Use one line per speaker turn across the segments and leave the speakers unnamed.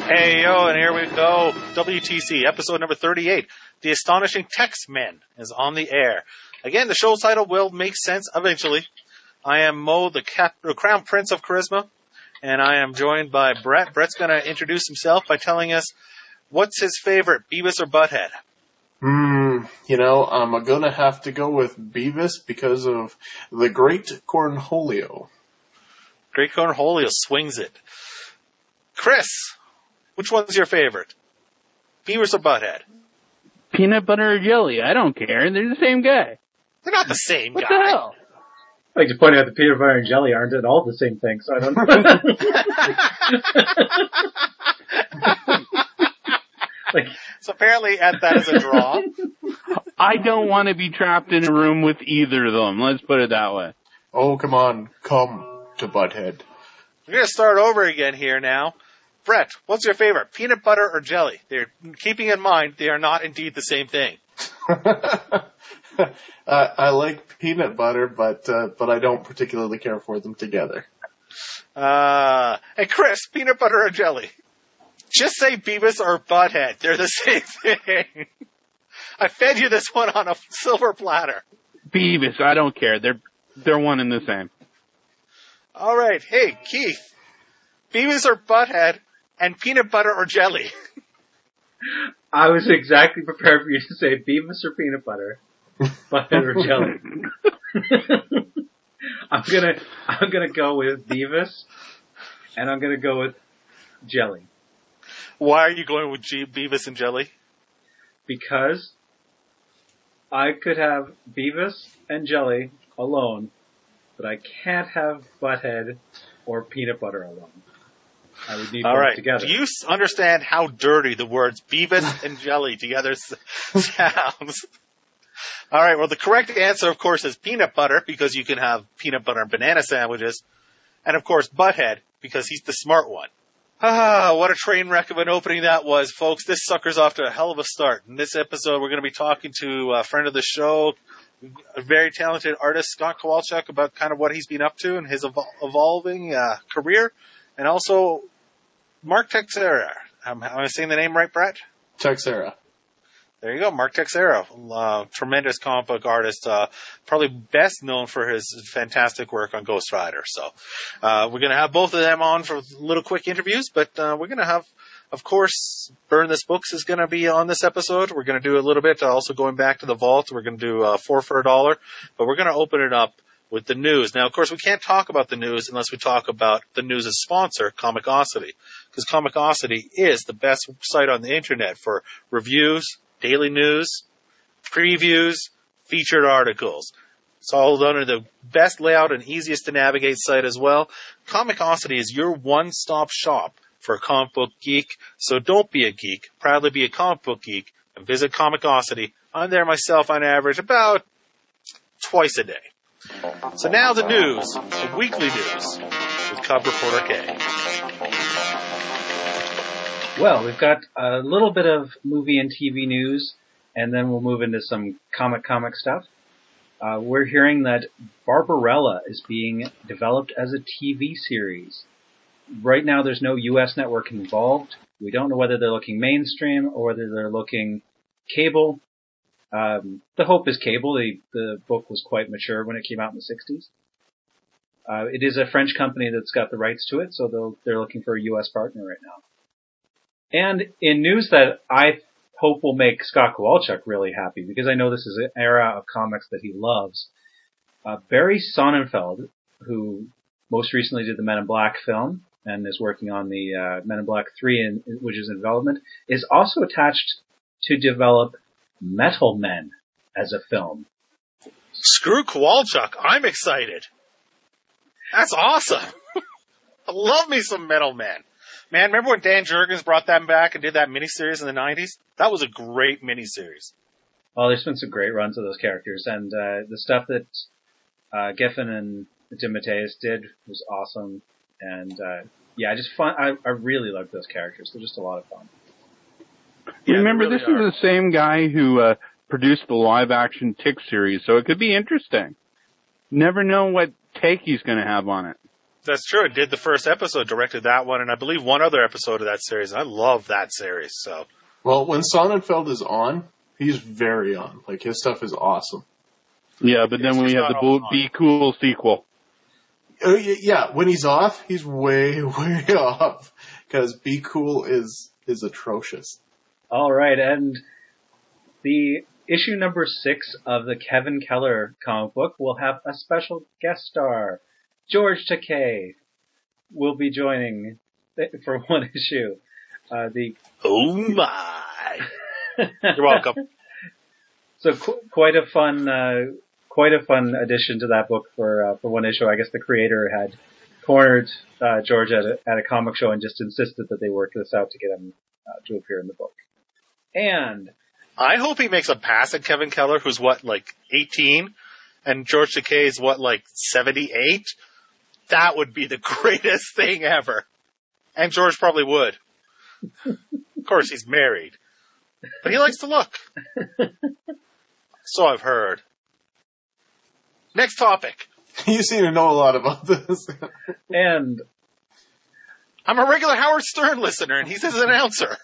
Hey, yo, and here we go. WTC, episode number 38. The Astonishing Tex-Men is on the air. Again, the show's title will make sense eventually. I am Mo, the Crown Prince of Charisma, and I am joined by Brett. Brett's going to introduce himself by telling us what's his favorite, Beavis or Butthead?
I'm going to have to go with Beavis because of the Great Cornholio.
Great Cornholio swings it. Chris, which one's your favorite? Beavis or Butthead?
Peanut butter or jelly? I don't care. They're the same guy.
They're not the same guy.
What the hell?
I like to point out that peanut butter and jelly aren't at all the same thing, so I don't know.
So apparently that is a draw.
I don't want to be trapped in a room with either of them. Let's put it that way.
Oh, come on. Come to Butthead.
We're going to start over again here now. Brett, what's your favorite, peanut butter or jelly? They're keeping in mind they are not indeed the same thing.
I like peanut butter, but I don't particularly care for them together.
Hey, Chris, peanut butter or jelly? Just say Beavis or Butthead. They're the same thing. I fed you this one on a silver platter.
Beavis, I don't care. They're one and the same.
All right. Hey, Keith, Beavis or Butthead and peanut butter or jelly?
I was exactly prepared for you to say Beavis or peanut butter, Butthead or jelly. I'm gonna go with Beavis, and I'm gonna go with jelly.
Why are you going with Beavis and jelly?
Because I could have Beavis and jelly alone, but I can't have Butthead or peanut butter alone. I would need both together.
Do you understand how dirty the words Beavis and jelly together sounds? All right, well, the correct answer, of course, is peanut butter, because you can have peanut butter and banana sandwiches. And, of course, Butthead, because he's the smart one. What a train wreck of an opening that was, folks. This sucker's off to a hell of a start. In this episode, we're going to be talking to a friend of the show, a very talented artist, Scott Kowalczyk, about kind of what he's been up to in his evolving career. And also, Mark Texeira. Am I saying the name right, Brett?
Texeira.
There you go, Mark Texeira. Tremendous comic book artist. Probably best known for his fantastic work on Ghost Rider. So, we're going to have both of them on for little quick interviews, but we're going to have, of course, Burn This Books is going to be on this episode. We're going to do a little bit, also going back to the vault. We're going to do 4 for $1, but we're going to open it up with the news. Now, of course, we can't talk about the news unless we talk about the news' sponsor, Comicosity, because Comicosity is the best site on the internet for reviews, daily news, previews, featured articles. It's all done in the best layout and easiest to navigate site as well. Comicosity is your one-stop shop for a comic book geek, so don't be a geek, proudly be a comic book geek, and visit Comicosity. I'm there myself on average about twice a day. So now the news, the weekly news, with Cub Reporter K.
Well, we've got a little bit of movie and TV news, and then we'll move into some comic stuff. We're hearing that Barbarella is being developed as a TV series. Right now, there's no U.S. network involved. We don't know whether they're looking mainstream or whether they're looking cable. The hope is cable. The book was quite mature when it came out in the 60s. It is a French company that's got the rights to it, so they're looking for a U.S. partner right now. And in news that I hope will make Scott Kowalczyk really happy, because I know this is an era of comics that he loves, Barry Sonnenfeld, who most recently did the Men in Black film and is working on the Men in Black 3, which is in development, is also attached to develop Metal Men as a film.
Screw Kowalczyk. I'm excited. That's awesome. I love me some Metal Men. Man, remember when Dan Jurgens brought them back and did that miniseries in the 90s? That was a great miniseries.
Well, there's been some great runs of those characters, and the stuff that Giffen and DeMatteis did was awesome. And I really loved those characters. They're just a lot of fun.
Yeah, remember, really this is the same guy who produced the live-action Tick series, so it could be interesting. Never know what take he's going to have on it.
That's true. It did the first episode, directed that one, and I believe one other episode of that series. I love that series. So,
well, when Sonnenfeld is on, he's very on. Like, his stuff is awesome.
Yeah, but then when we have the Be Cool sequel.
Oh, yeah, when he's off, he's way, way off. Because Be Cool is atrocious.
All right, and the issue number 6 of the Kevin Keller comic book will have a special guest star. George Takei will be joining for one issue.
Oh my! You're welcome.
So quite a fun addition to that book for one issue. I guess the creator had cornered George at a comic show and just insisted that they work this out to get him to appear in the book. And
I hope he makes a pass at Kevin Keller, who's like 18, and George Takei is 78. That would be the greatest thing ever. And George probably would. Of course, he's married. But he likes to look. So I've heard. Next topic.
You seem to know a lot about this.
And
I'm a regular Howard Stern listener, and he's his announcer.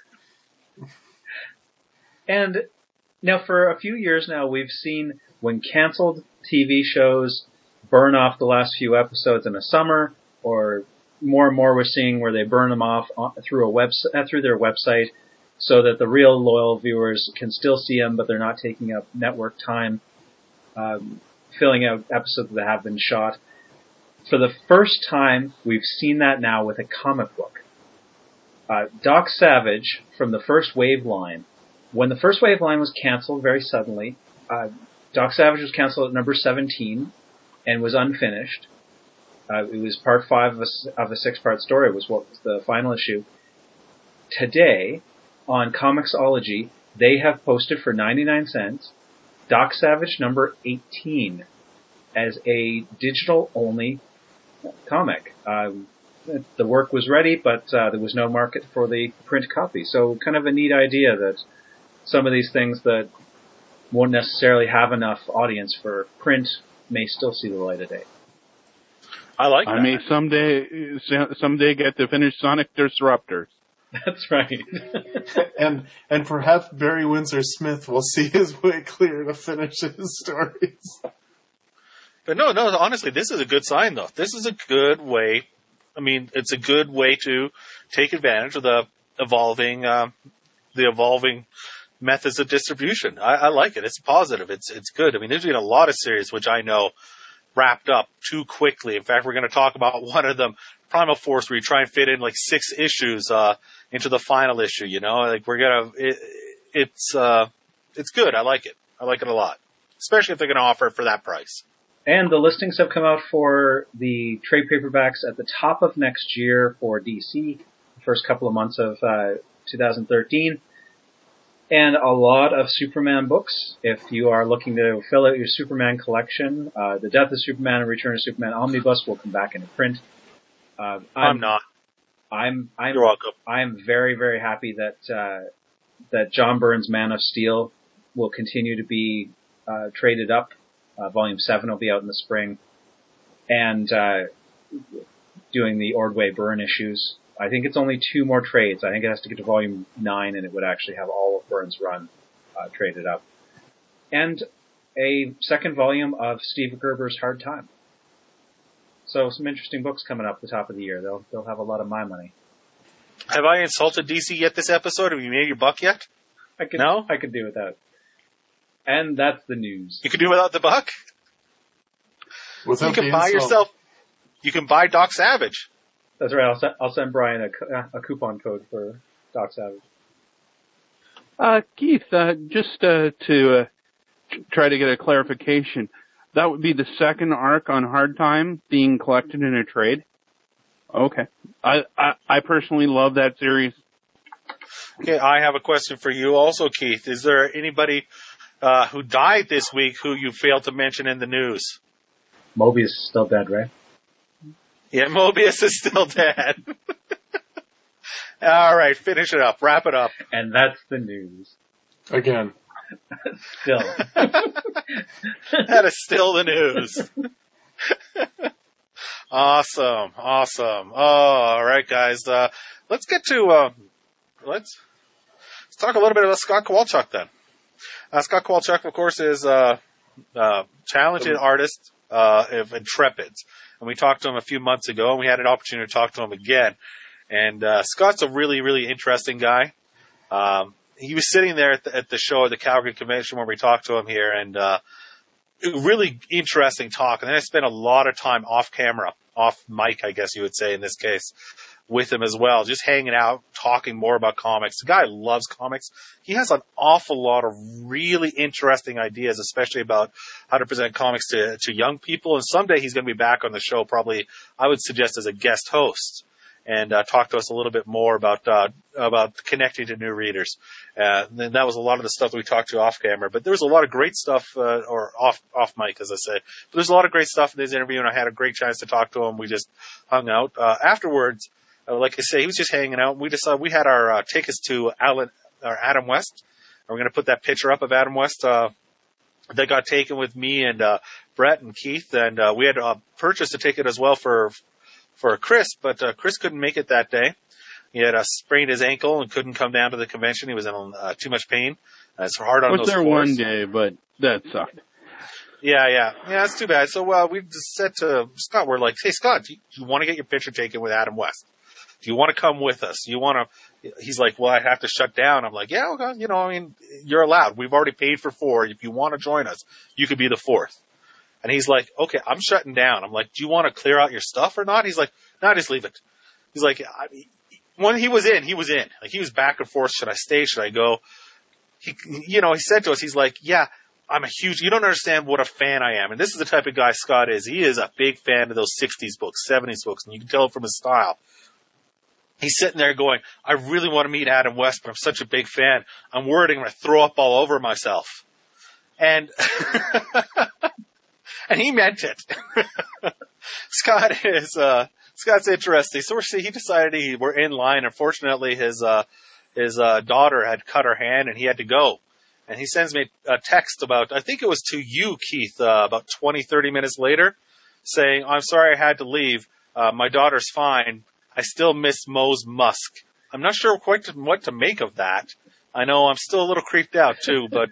And now for a few years now, we've seen when canceled TV shows burn off the last few episodes in the summer, or more and more we're seeing where they burn them off through their website, so that the real loyal viewers can still see them, but they're not taking up network time, filling out episodes that have been shot. For the first time, we've seen that now with a comic book. Doc Savage from the First Wave line. When the First Wave line was canceled very suddenly, Doc Savage was canceled at number 17 and was unfinished. It was part 5 of a 6-part story. It was what was the final issue. Today, on Comixology, they have posted for 99 cents Doc Savage number 18 as a digital-only comic. The work was ready, but there was no market for the print copy. So kind of a neat idea that some of these things that won't necessarily have enough audience for print may still see the light of day.
I like that.
I may someday get to finish Sonic Disruptors.
That's right.
and perhaps Barry Windsor Smith will see his way clear to finish his stories.
But no, honestly, this is a good sign, though. This is a good way. I mean, it's a good way to take advantage of the evolving methods of distribution. I like it. It's positive. It's good. I mean, there's been a lot of series which I know wrapped up too quickly. In fact, we're going to talk about one of them, Primal Force, where you try and fit in 6 issues into the final issue. It's good. I like it. I like it a lot, especially if they're going to offer it for that price.
And the listings have come out for the trade paperbacks at the top of next year for DC, the first couple of months of 2013. And a lot of Superman books. If you are looking to fill out your Superman collection, The Death of Superman and Return of Superman Omnibus will come back into print.
I'm not. You're welcome.
I'm very, very happy that John Byrne's Man of Steel will continue to be traded up. Volume 7 will be out in the spring. And doing the Ordway Byrne issues. I think it's only 2 more trades. I think it has to get to volume 9 and it would actually have all of Byrne's run traded up. And a second volume of Steve Gerber's Hard Time. So some interesting books coming up at the top of the year. They'll have a lot of my money.
Have I insulted DC yet this episode? Have you made your buck yet? No?
I could do without. And that's the news.
You can do without the buck? You can buy Doc Savage.
That's right. I'll send Brian a coupon code for Doc Savage.
Keith, just to try to get a clarification, that would be the second arc on Hard Time being collected in a trade? Okay. I personally love that series.
Okay, I have a question for you also, Keith. Is there anybody who died this week who you failed to mention in the news?
Mobius is still dead, right?
Yeah, Mobius is still dead. All right, finish it up. Wrap it up.
And that's the news.
Again.
Still.
That is still the news. Awesome. Oh, all right, guys. Let's get to let's talk a little bit about Scott Kowalczyk then. Scott Kowalczyk, of course, is a talented artist of Intrepids, and we talked to him a few months ago, and we had an opportunity to talk to him again. And Scott's a really, really interesting guy. He was sitting there at the show at the Calgary Convention where we talked to him here, and really interesting talk. And then I spent a lot of time off camera, off mic, I guess you would say in this case, with him as well, just hanging out, talking more about comics. The guy loves comics. He has an awful lot of really interesting ideas, especially about how to present comics to young people. And someday he's going to be back on the show, probably, I would suggest, as a guest host, and talk to us a little bit more about connecting to new readers. And that was a lot of the stuff that we talked to off camera. But there was a lot of great stuff, or off mic, as I say. But there's a lot of great stuff in this interview, and I had a great chance to talk to him. We just hung out. Afterwards, like I say, he was just hanging out. We decided we had our tickets to Adam West. And we're going to put that picture up of Adam West that got taken with me and Brett and Keith. And we had purchased a ticket as well for Chris, but Chris couldn't make it that day. He had sprained his ankle and couldn't come down to the convention. He was in too much pain. It's hard on those
there
floors.
One day, but that sucked.
Yeah, that's too bad. So we just said to Scott, we're like, hey, Scott, do you want to get your picture taken with Adam West? Do you want to come with us? Do you want to? He's like, well, I have to shut down. I'm like, yeah, okay, you're allowed. We've already paid for 4. If you want to join us, you could be the 4th. And he's like, okay, I'm shutting down. I'm like, do you want to clear out your stuff or not? He's like, no, just leave it. He's like, when he was in. Like, he was back and forth. Should I stay? Should I go? He said to us, he's like, yeah, you don't understand what a fan I am. And this is the type of guy Scott is. He is a big fan of those 60s books, 70s books, and you can tell it from his style. He's sitting there going, I really want to meet Adam West, but I'm such a big fan. I'm worried I'm going to throw up all over myself. And and he meant it. Scott's interesting. So he decided we're in line. Unfortunately, his daughter had cut her hand and he had to go. And he sends me a text I think it was to you, Keith, about 20, 30 minutes later, saying, I'm sorry I had to leave. My daughter's fine. I still miss Moe's musk. I'm not sure quite what to make of that. I know I'm still a little creeped out too, but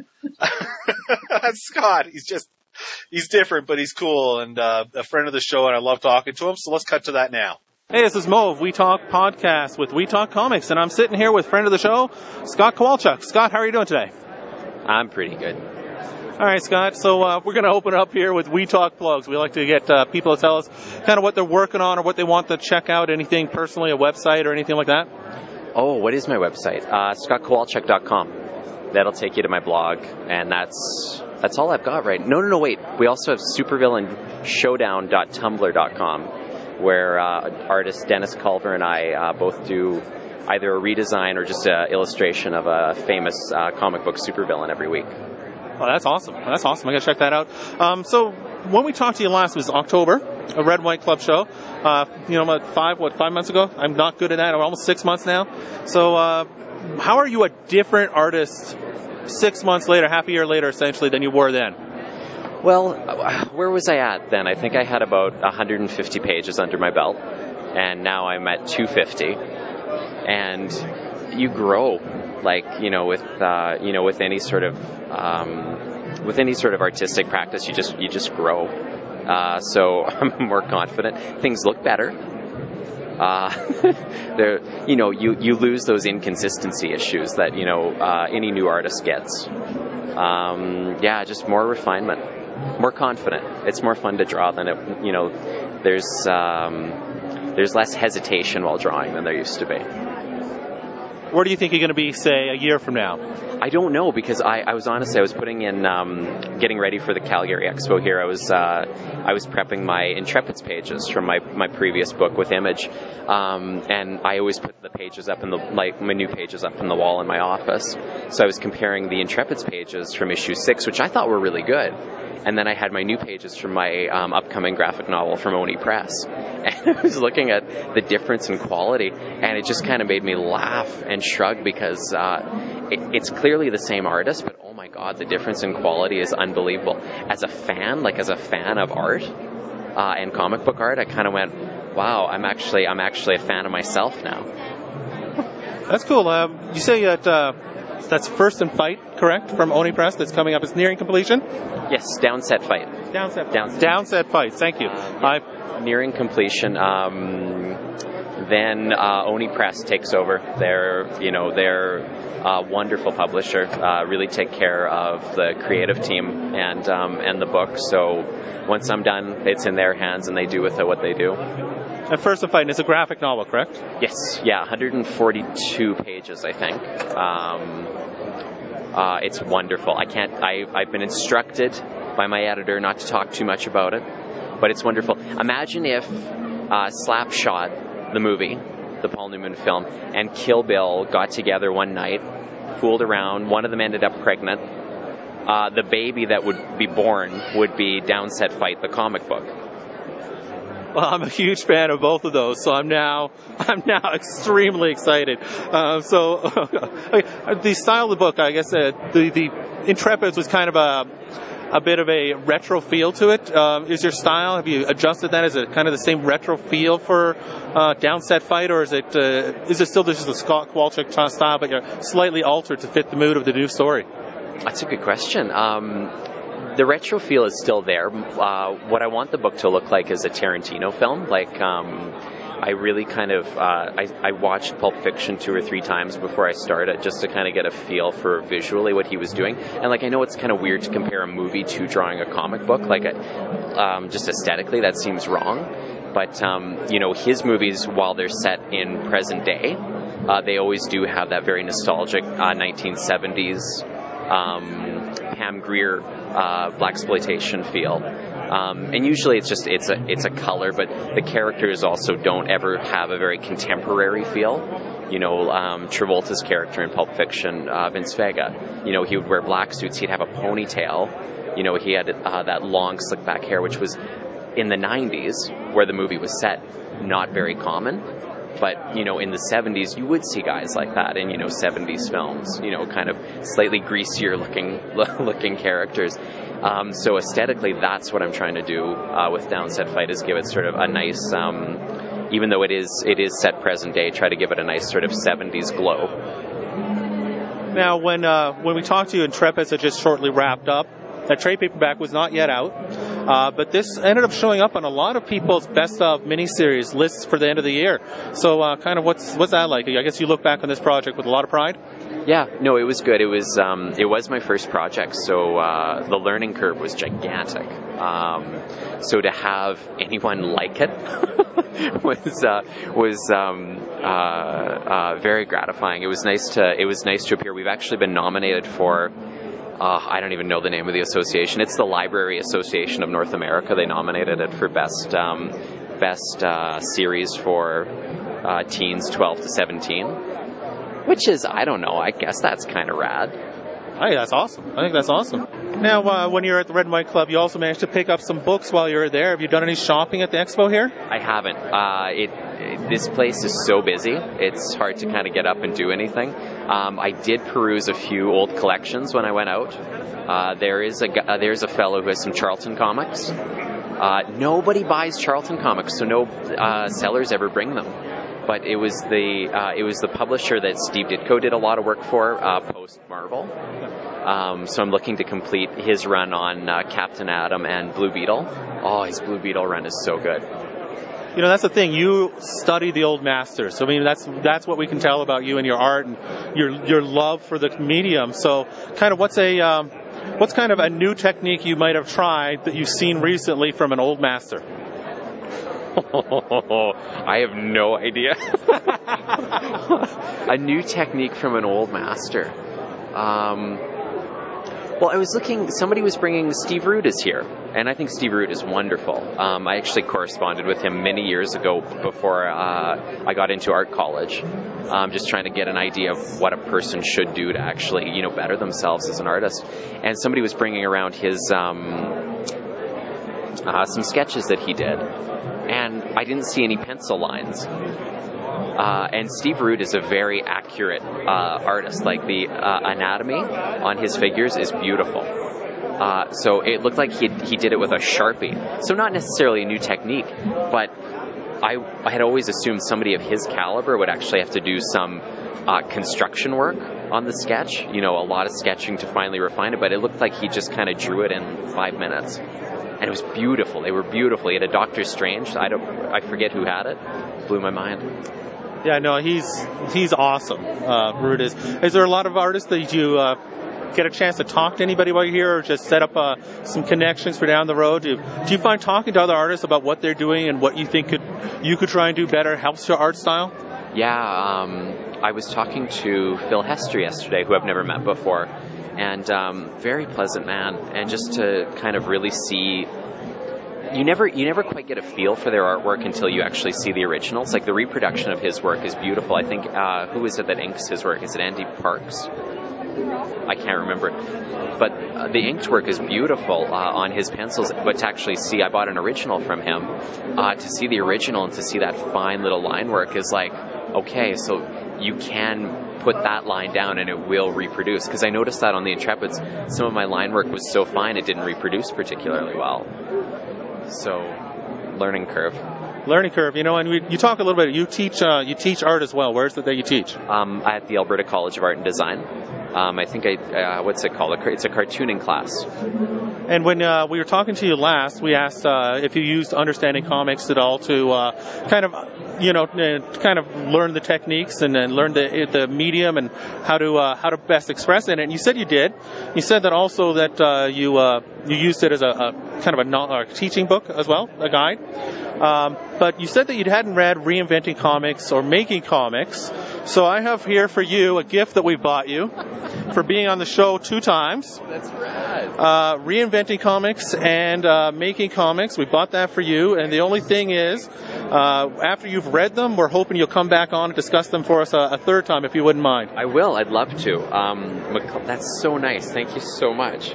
Scott, he's different, but he's cool and a friend of the show, and I love talking to him. So let's cut to that now.
Hey, this is Mo of We Talk Podcast with We Talk Comics, and I'm sitting here with friend of the show, Scott Kowalczyk. Scott, how are you doing today?
I'm pretty good.
All right, Scott. So we're going to open up here with We Talk plugs. We like to get people to tell us kind of what they're working on or what they want to check out, anything personally, a website or anything like that.
Oh, what is my website? ScottKowalczyk.com. That'll take you to my blog, and that's all I've got, right? No, wait. We also have supervillainshowdown.tumblr.com, where artist Dennis Culver and I both do either a redesign or just an illustration of a famous comic book supervillain every week.
Oh, that's awesome. I got to check that out. So when we talked to you last, it was October, a Red White Club show. About 5 months ago? I'm not good at that. I'm almost 6 months now. So how are you a different artist 6 months later, half a year later, essentially, than you were then?
Well, where was I at then? I think I had about 150 pages under my belt, and now I'm at 250. And you grow, with any sort of artistic practice, you just grow. So I'm more confident. Things look better. You lose those inconsistency issues that any new artist gets. Just more refinement, more confident. It's more fun to draw than there's less hesitation while drawing than there used to be.
Where do you think you're going to be, say, a year from now?
I don't know, because I was putting in getting ready for the Calgary Expo here. I was prepping my Intrepids pages from my previous book with Image, and I always put the pages up my new pages up in the wall in my office. So I was comparing the Intrepids pages from issue 6, which I thought were really good. And then I had my new pages from my upcoming graphic novel from Oni Press. And I was looking at the difference in quality, and it just kind of made me laugh and shrug, because it's clearly the same artist, but oh my God, the difference in quality is unbelievable. As a fan of art, and comic book art, I kind of went, wow, I'm actually a fan of myself now.
That's cool. You say that that's First and Fight, correct, from Oni Press, that's coming up. It's nearing completion?
Yes, Downset Fight.
Downset Fight, thank you.
Nearing completion. Then Oni Press takes over. They're a wonderful publisher. Really take care of the creative team and the book. So once I'm done, it's in their hands, and they do with it what they do.
And First and Fight is a graphic novel, correct?
Yes, yeah, 142 pages, I think. It's wonderful. I've been instructed by my editor not to talk too much about it, but it's wonderful. Imagine if Slapshot, the movie, the Paul Newman film, and Kill Bill got together one night, fooled around, one of them ended up pregnant. The baby that would be born would be Downset Fight, the comic book.
Well, I'm a huge fan of both of those, so I'm now extremely excited. The style of the book, I guess, the Intrepids was kind of a bit of a retro feel to it. Is your style, have you adjusted that? Is it kind of the same retro feel for Downset Fight, or is it still just the Scott Kowalczyk style, but you're slightly altered to fit the mood of the new story?
That's a good question. The retro feel is still there. What I want the book to look like is a Tarantino film. I really kind of, I watched Pulp Fiction 2 or 3 times before I started, just to kind of get a feel for visually what he was doing. And I know it's kind of weird to compare a movie to drawing a comic book. Just aesthetically, that seems wrong. But, his movies, while they're set in present day, they always do have that very nostalgic 1970s Pam Grier blaxploitation feel. And usually it's a color, but the characters also don't ever have a very contemporary feel. Travolta's character in Pulp Fiction, Vince Vega, he would wear black suits, he'd have a ponytail, he had that long slick back hair, which was in the 90s, where the movie was set, not very common. But, in the 70s, you would see guys like that in, 70s films, kind of slightly greasier looking characters. So aesthetically, that's what I'm trying to do with Downset Fight, is give it sort of a nice, even though it is set present day, try to give it a nice sort of 70s glow.
Now, when we talked to you, Intrepids had just shortly wrapped up. That trade paperback was not yet out, but this ended up showing up on a lot of people's best of miniseries lists for the end of the year. So, kind of what's that like? I guess you look back on this project with a lot of pride.
Yeah, no, it was good. It was my first project, so the learning curve was gigantic. So to have anyone like it was very gratifying. It was nice to appear. We've actually been nominated for. I don't even know the name of the association. It's the Library Association of North America. They nominated it for best series for teens 12 to 17, which is, I don't know, I guess that's kind of rad.
Hey, that's awesome. I think that's awesome. Now, when you're at the Red and White Club, you also managed to pick up some books while you were there. Have you done any shopping at the expo here?
I haven't. This place is so busy, it's hard to kind of get up and do anything. I did peruse a few old collections when I went out. There's a fellow who has some Charlton comics. Nobody buys Charlton comics, so no sellers ever bring them. But it was the publisher that Steve Ditko did a lot of work for, post Marvel. So I'm looking to complete his run on Captain Atom and Blue Beetle. Oh, his Blue Beetle run is so good.
That's the thing. You study the old masters. I mean, that's what we can tell about you and your art and your love for the medium. So, kind of what's kind of a new technique you might have tried that you've seen recently from an old master?
I have no idea. A new technique from an old master. Well, I was looking, somebody was bringing, Steve Root is here, and I think Steve Root is wonderful. I actually corresponded with him many years ago before I got into art college, just trying to get an idea of what a person should do to actually, better themselves as an artist. And somebody was bringing around his, some sketches that he did, and I didn't see any pencil lines. And Steve Root is a very accurate artist. Like the anatomy on his figures is beautiful. So it looked like he did it with a Sharpie. So not necessarily a new technique, but I had always assumed somebody of his caliber would actually have to do some construction work on the sketch, a lot of sketching to finally refine it, but it looked like he just kind of drew it in 5 minutes. And it was beautiful. They were beautiful. He had a Doctor Strange. I forget who had it. Blew my mind.
Yeah, no, he's awesome. Ruud is. Is there a lot of artists that you get a chance to talk to anybody while you're here, or just set up some connections for down the road? Do you find talking to other artists about what they're doing and what you think you could try and do better helps your art style?
Yeah, I was talking to Phil Hester yesterday, who I've never met before, and very pleasant man, and just to kind of really see. You never quite get a feel for their artwork until you actually see the originals. Like, the reproduction of his work is beautiful. I think, who is it that inks his work? Is it Andy Parks? I can't remember. But the inked work is beautiful on his pencils. But to actually see, I bought an original from him. To see the original and to see that fine little line work is like, okay, so you can put that line down and it will reproduce. Because I noticed that on the Intrepids, some of my line work was so fine it didn't reproduce particularly well. So, learning curve.
Learning curve, and you talk a little bit. You teach art as well. Where is it that you teach?
At the Alberta College of Art and Design. I think what's it called? It's a cartooning class.
And when we were talking to you last, we asked if you used Understanding Comics at all to kind of learn the techniques and learn the medium and how to best express it. And you said you did. You said that also that you used it as a kind of a teaching book as well, a guide. But you said that you hadn't read Reinventing Comics or Making Comics. So I have here for you a gift that we bought you for being on the show 2 times.
That's rad.
Reinventing Comics and Making Comics. We bought that for you. And the only thing is, after you've read them, we're hoping you'll come back on and discuss them for us a third time, if you wouldn't mind.
I will. I'd love to. That's so nice. Thank you so much.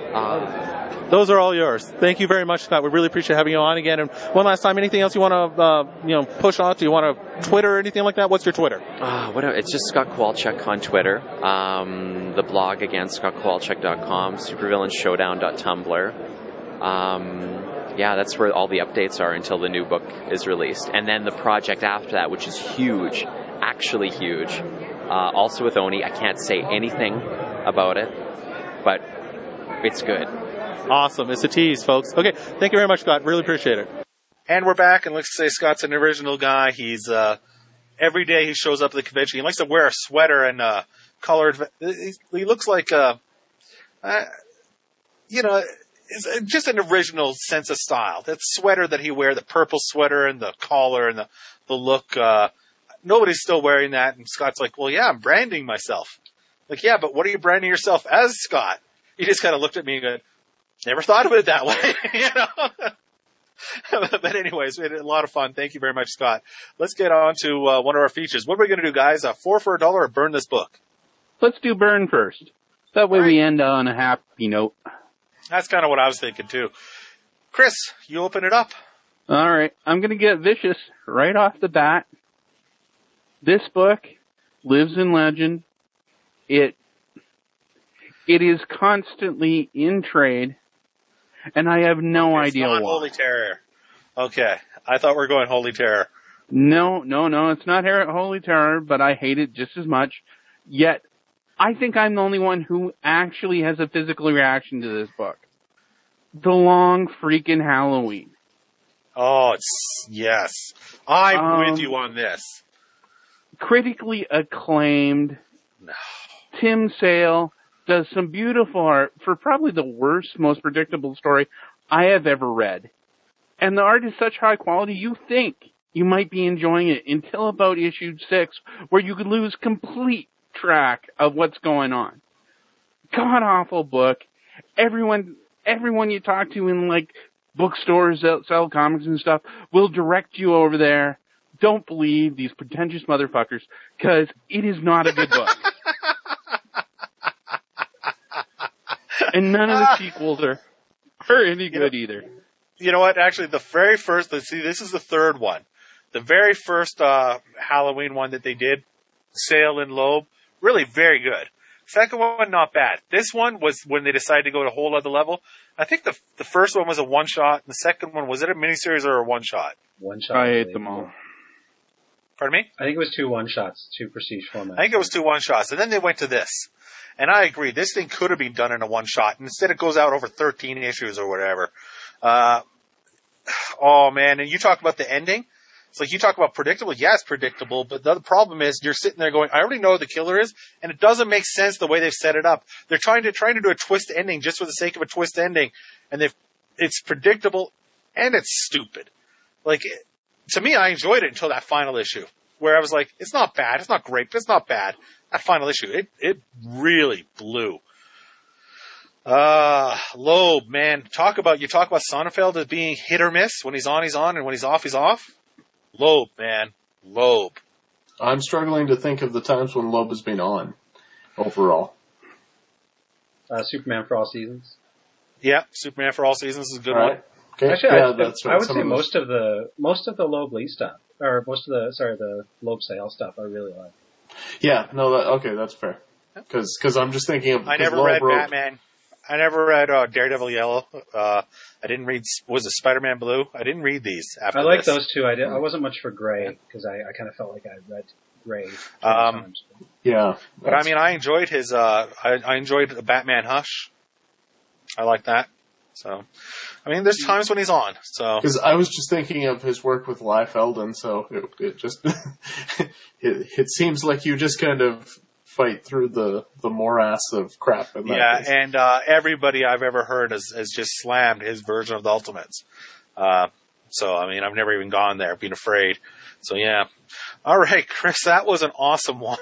Those are all yours. Thank you very much, Scott. We really appreciate having you on again. And one last time, anything else you want to push on? Do you want to Twitter or anything like that? What's your Twitter?
It's just Scott Kowalczyk on Twitter. The blog, again, scottkowalczyk.com, supervillainshowdown.tumblr. That's where all the updates are until the new book is released. And then the project after that, which is huge, actually huge, also with Oni. I can't say anything about it, but it's good.
Awesome. It's a tease, folks. Okay. Thank you very much, Scott. Really appreciate it. And we're back, and let's say Scott's an original guy. He's, every day he shows up at the convention. He likes to wear a sweater and, colored, he looks like, it's just an original sense of style. That sweater that he wears, the purple sweater and the collar and the look, nobody's still wearing that. And Scott's like, well, yeah, I'm branding myself. Like, yeah, but what are you branding yourself as, Scott? He just kind of looked at me and go, never thought of it that way, But anyways, we had a lot of fun. Thank you very much, Scott. Let's get on to one of our features. What are we going to do, guys? 4 for $1 or burn this book?
Let's do burn first. That way we end on a happy note.
That's kind of what I was thinking, too. Chris, you open it up.
All right. I'm going to get vicious right off the bat. This book lives in legend. It is constantly in trade, and I have no idea why.
Holy Terror. Okay. I thought we were going Holy Terror.
No. It's not Holy Terror, but I hate it just as much. Yet, I think I'm the only one who actually has a physical reaction to this book. The Long Freaking Halloween.
Oh, yes. I'm with you on this.
Critically acclaimed. Tim Sale does some beautiful art for probably the worst, most predictable story I have ever read. And the art is such high quality, you think you might be enjoying it until about issue 6, where you could lose complete track of what's going on. God-awful book. Everyone you talk to in, like, bookstores that sell comics and stuff will direct you over there. Don't believe these pretentious motherfuckers, because it is not a good book. And none of the sequels are any good either.
You know what? Actually, the very first, this is the third one. The very first Halloween one that they did, Sale and Loeb, really very good. Second one, not bad. This one was when they decided to go to a whole other level. I think the first one was a one-shot, and the second one, was it a miniseries or a one-shot?
One shot.
I ate them all.
Pardon me?
I think it was 2 one-shots, 2 prestige formats.
I think it was 2 one-shots, and then they went to this. And I agree, this thing could have been done in a one-shot, and instead it goes out over 13 issues or whatever. Oh man, and you talk about the ending. It's like you talk about predictable. Yeah, it's predictable, but the other problem is you're sitting there going, I already know who the killer is, and it doesn't make sense the way they've set it up. They're trying to do a twist ending just for the sake of a twist ending, and it's predictable and it's stupid. Like, to me, I enjoyed it until that final issue, where I was like, it's not bad, it's not great, but it's not bad. That final issue, it really blew. Loeb, man, you talk about Sonnenfeld as being hit or miss. When he's on, and when he's off, he's off. Loeb, man. Loeb.
I'm struggling to think of the times when Loeb has been on, overall.
Superman for All Seasons.
Yeah, Superman for All Seasons is a good
All right.
one.
Okay.
Actually,
yeah,
I would say most of the Loeb Lee stuff, or the Loeb Sale stuff I really like.
Yeah, no, that's fair. Because I'm just thinking of...
I never read Batman. I never read Daredevil Yellow. I didn't read, was it Spider-Man Blue? I didn't read these after
I like
this.
those two. I wasn't much for Gray, because I kind of felt like I read Gray.
Yeah.
But I mean, I enjoyed his, I enjoyed Batman Hush. I like that. So, I mean, there's times when he's on, so.
Because I was just thinking of his work with Liefeld, so it just, it seems like you just kind of fight through the morass of crap. In that case.
And everybody I've ever heard has just slammed his version of the Ultimates. So, I mean, I've never even gone there, been afraid. So, yeah. All right, Chris, that was an awesome one.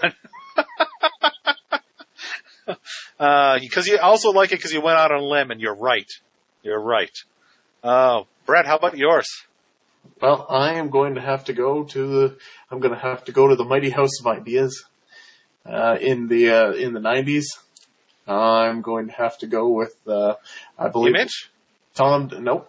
Because you also like it because you went out on a limb, and you're right. You're right. Brett, how about yours?
Well, I am going to have to go to the Mighty House of Ideas. In the 90s, I'm going to have to go with, I believe...
Image?
Nope.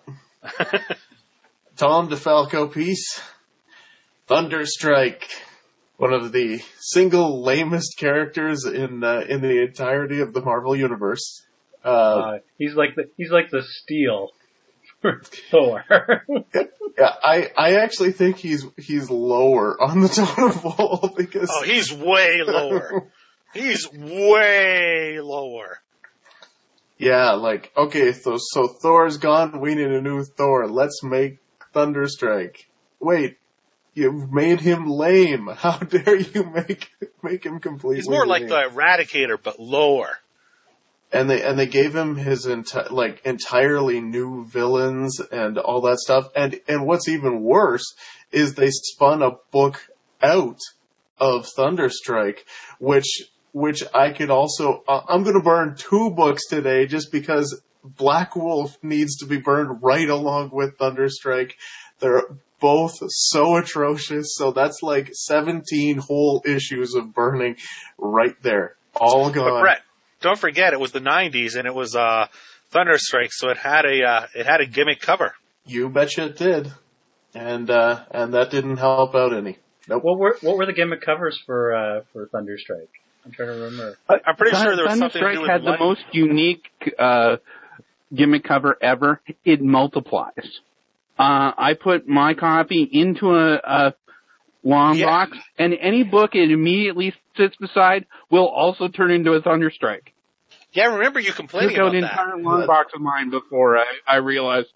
Tom DeFalco piece, Thunderstrike. One of the single lamest characters in the entirety of the Marvel Universe.
He's like the Steel for Thor.
Yeah, I actually think he's lower on the totem pole because...
Oh, he's way lower. He's way lower.
Yeah, like, okay, so Thor's gone, we need a new Thor. Let's make Thunderstrike. Wait, you've made him lame. How dare you make him completely
He's more like
lame.
the Eradicator, but lower.
And they gave him his entirely new villains and all that stuff. And what's even worse is they spun a book out of Thunderstrike, which I could also, I'm going to burn 2 books today just because Black Wolf needs to be burned right along with Thunderstrike. They're both so atrocious. So that's like 17 whole issues of burning right there. All gone.
But Brett, don't forget, it was the 90s, and it was Thunderstrike, so it had a gimmick cover.
You betcha it did, and that didn't help out any. Nope.
What were the gimmick covers for Thunderstrike? I'm trying to remember.
I'm pretty sure there was something to do with
Thunderstrike had the most unique gimmick cover ever. It multiplies. I put my copy into a long box, and any book it immediately sits beside will also turn into a Thunderstrike.
Yeah, I remember you complaining about
that. I took out an entire long box of mine before I realized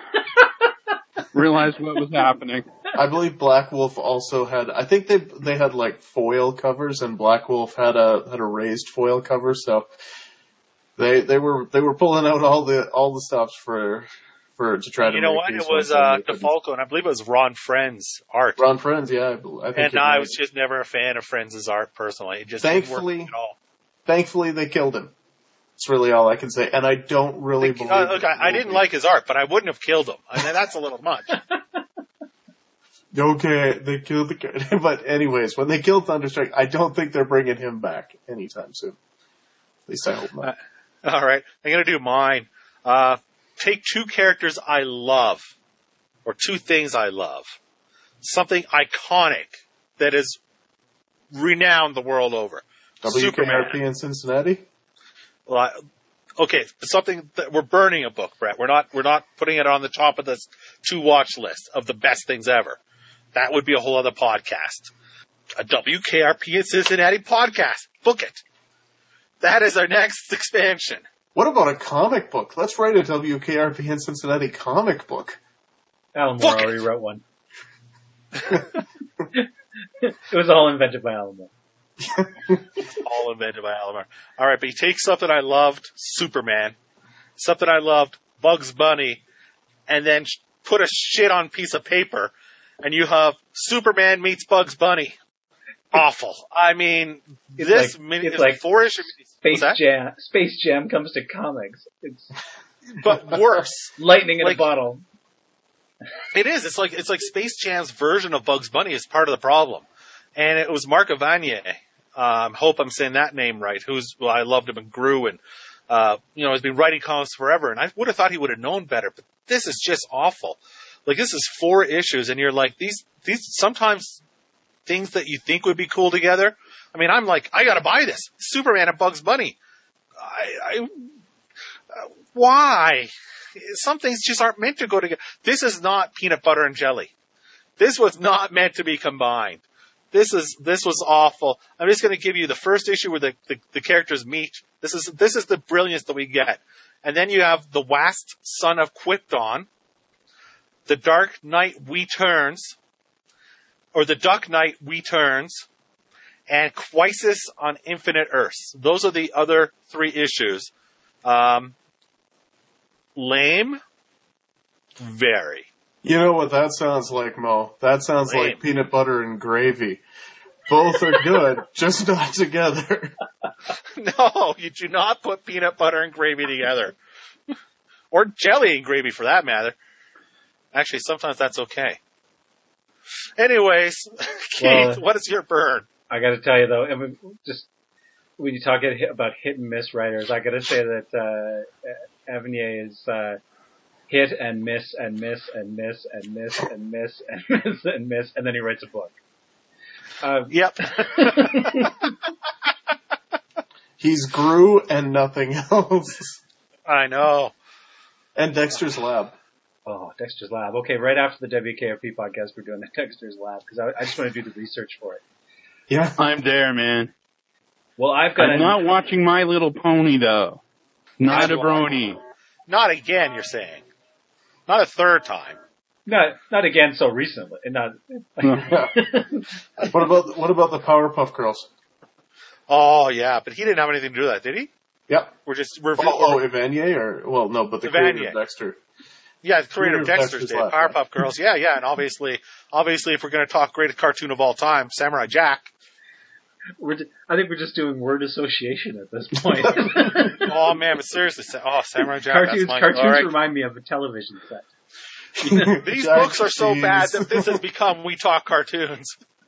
what was happening.
I believe Black Wolf also had. I think they had like foil covers, and Black Wolf had a raised foil cover. So they were pulling out all the stops for to try to.
You know what? It was DeFalco, and I believe it was Ron Friend's art.
Ron Friends, yeah. I think
I was just never a fan of Friends' art personally. It just didn't work at all.
Thankfully, they killed him. That's really all I can say, and I don't really believe.
Look, I didn't like his art, but I wouldn't have killed him. I mean, that's a little much.
Okay, they killed the guy. But anyways, when they killed Thunderstrike, I don't think they're bringing him back anytime soon. At least I hope not.
All right, I'm gonna do mine. Take 2 characters I love, or 2 things I love. Something iconic that is renowned the world over. Superman.
WKRP in Cincinnati?
Well, okay, something that we're burning a book, Brett. We're not putting it on the top of this to-watch list of the best things ever. That would be a whole other podcast. A WKRP in Cincinnati podcast. Book it. That is our next expansion.
What about a comic book? Let's write a WKRP in Cincinnati comic book.
Alan Moore already wrote one. It was all invented by Alan Moore.
All invented by Alan Moore. All right, but you take something I loved, Superman, something I loved, Bugs Bunny, and then put a shit on piece of paper, and you have Superman meets Bugs Bunny. Awful. I mean,
It's like
4-issue.
Space Jam comes to comics. It's
But worse.
lightning in a bottle.
It is. It's like Space Jam's version of Bugs Bunny is part of the problem. And it was Mark Evanier. Hope I'm saying that name right. I loved him in Gru and, has been writing comics forever. And I would have thought he would have known better, but this is just awful. Like, this is 4 issues and you're like, these sometimes things that you think would be cool together. I mean, I'm like, I gotta buy this. Superman and Bugs Bunny. Why? Some things just aren't meant to go together. This is not peanut butter and jelly. This was not meant to be combined. This was awful. I'm just going to give you the first issue where the characters meet. This is the brilliance that we get. And then you have the Wast, son of Krypton, the Dark Knight Returns, or the Duck Knight Returns, and Crisis on Infinite Earths. Those are the other 3 issues. Lame? Very.
You know what that sounds like, Mo? That sounds
Lame.
like peanut butter and gravy. Both are good, just not together.
No, you do not put peanut butter and gravy together. Or jelly and gravy, for that matter. Actually, sometimes that's okay. Anyways, Keith, what is your burn?
I got to tell you though, I mean, just when you talk about hit and miss writers, I got to say that Evanier is hit and miss and miss and miss and miss and miss and miss and miss, and then he writes a book.
Yep.
He's Gru and nothing else.
I know.
And Dexter's Lab.
Oh, Dexter's Lab. Okay, right after the WKRP podcast, we're doing the Dexter's Lab, because I just want to do the research for it.
Yeah.
I'm there, man.
Well,
I'm not watching My Little Pony, though. Not a brony.
Not again, you're saying. Not a third time.
Not again so recently. Not.
What about the Powerpuff Girls?
Oh, yeah, but he didn't have anything to do with that, did he?
Yep.
We're just
Evanier but the creator of Dexter.
Yeah, the creator of Dexter's Day,
Lab.
Powerpuff Girls. Yeah, and obviously, if we're going to talk greatest cartoon of all time, Samurai Jack.
I think we're just doing word association at this point.
Oh man, but seriously, Samurai Jack.
Cartoons remind me of a television set.
These books are so bad that this has become We Talk Cartoons.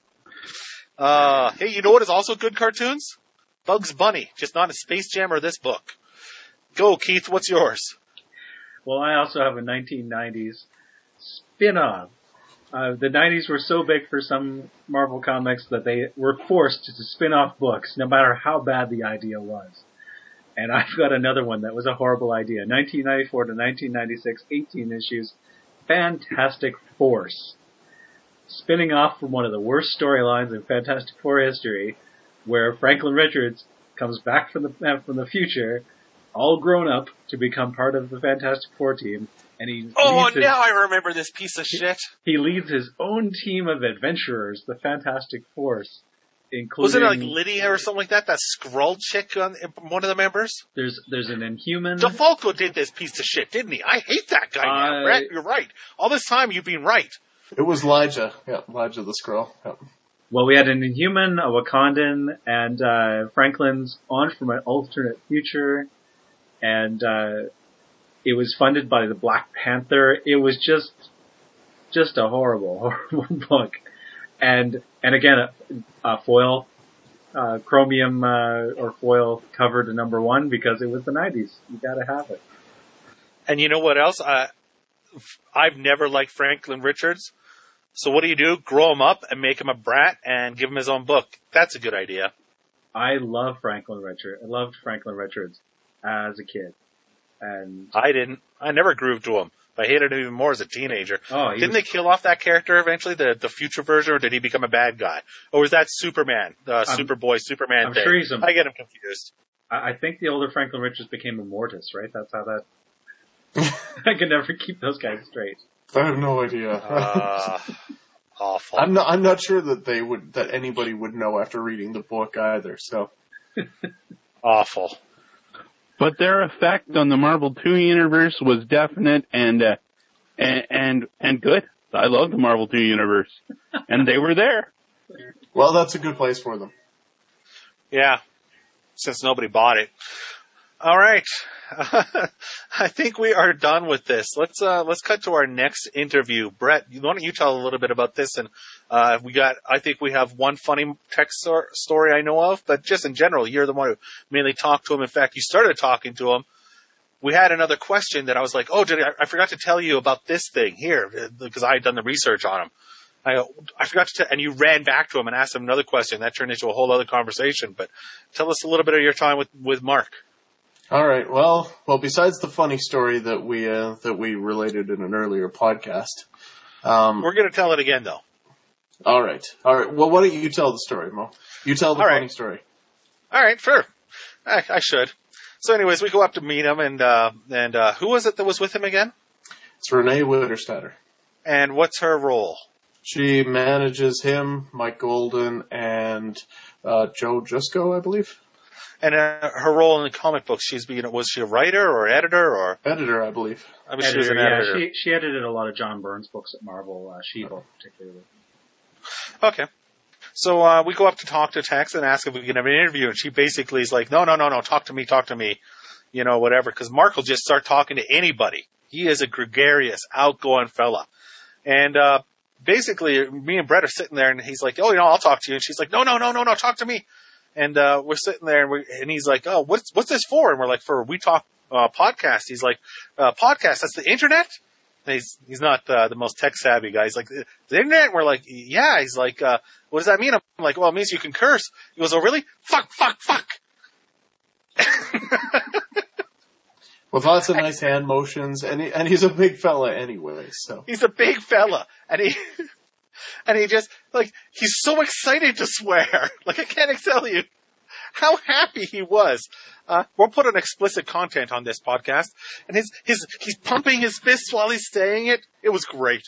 Hey, you know what is also good cartoons? Bugs Bunny, just not a Space Jam or this book. Go, Keith, what's yours?
Well, I also have a 1990s spin-off. The 90s were so big for some Marvel comics that they were forced to spin off books, no matter how bad the idea was. And I've got another one that was a horrible idea. 1994 to 1996, 18 issues, Fantastic Force. Spinning off from one of the worst storylines in Fantastic Four history, where Franklin Richards comes back from the future, all grown up, to become part of the Fantastic Four team. And
now I remember this piece of shit.
He leads his own team of adventurers, the Fantastic Force, including...
Wasn't it like Lydia or something like that? That Skrull chick, one of the members?
There's an Inhuman...
DeFalco did this piece of shit, didn't he? I hate that guy now, Brett. You're right. All this time you've been right.
It was Lyja. Yeah, Lyja the Skrull. Yep.
Well, we had an Inhuman, a Wakandan, and Franklin's on from an alternate future, and... it was funded by the Black Panther. It was just a horrible book. And again, a foil, chromium, or foil cover to number 1 because it was the 90s. You gotta have it.
And you know what else? I've never liked Franklin Richards. So what do? Grow him up and make him a brat and give him his own book. That's a good idea.
I love Franklin Richards. I loved Franklin Richards as a kid. And
I didn't. I never grooved to him. I hated him even more as a teenager.
Oh,
Didn't they kill off that character eventually, the future version, or did he become a bad guy? Or was that Superman, Superboy, Superman
I'm
thing?
sure he's
I get him confused.
I think the older Franklin Richards became Immortus, right? That's how that... I can never keep those guys straight.
I have no idea.
Awful.
I'm not sure that anybody would know after reading the book either, so.
Awful.
But their effect on the Marvel 2 universe was definite and good. I love the Marvel 2 universe. And they were there.
Well, that's a good place for them.
Yeah. Since nobody bought it. All right. I think we are done with this. Let's cut to our next interview. Brett, why don't you tell a little bit about this? And, I think we have one funny text story I know of, but just in general, you're the one who mainly talked to him. In fact, you started talking to him. We had another question that I was like, oh, I forgot to tell you about this thing here, because I had done the research on him. I forgot to and you ran back to him and asked him another question. That turned into a whole other conversation. But tell us a little bit of your time with Mark.
All right. Well, besides the funny story that we related in an earlier podcast,
we're going to tell it again, though.
All right. Well, why don't you tell the story, Mo? You tell the funny story.
All right, sure. I should. So, anyways, we go up to meet him, and who was it that was with him again?
It's Renee Witterstatter.
And what's her role?
She manages him, Mike Golden, and Joe Jusko, I believe.
And her role in the comic books, was she a writer or editor or
editor? I believe.
I mean, she was an editor.
Yeah, she edited a lot of John Byrne's books at Marvel, She-Hulk particularly.
Okay. So we go up to talk to Tex and ask if we can have an interview, and she basically is like, no, talk to me, whatever, because Mark will just start talking to anybody. He is a gregarious, outgoing fella. And basically, me and Brett are sitting there, and he's like, oh, I'll talk to you. And she's like, no, talk to me. And we're sitting there, and he's like, oh, what's this for? And we're like, for We Talk podcast. He's like, podcast, that's the internet? And he's not the most tech-savvy guy. He's like, the internet? And we're like, yeah. He's like, what does that mean? I'm like, well, it means you can curse. He goes, oh, really? Fuck.
With lots of nice hand motions, and he's a big fella anyway, so.
He's a big fella, and he just, he's so excited to swear. I can't tell you how happy he was. We'll put an explicit content on this podcast, and he's pumping his fists while he's saying it. It was great.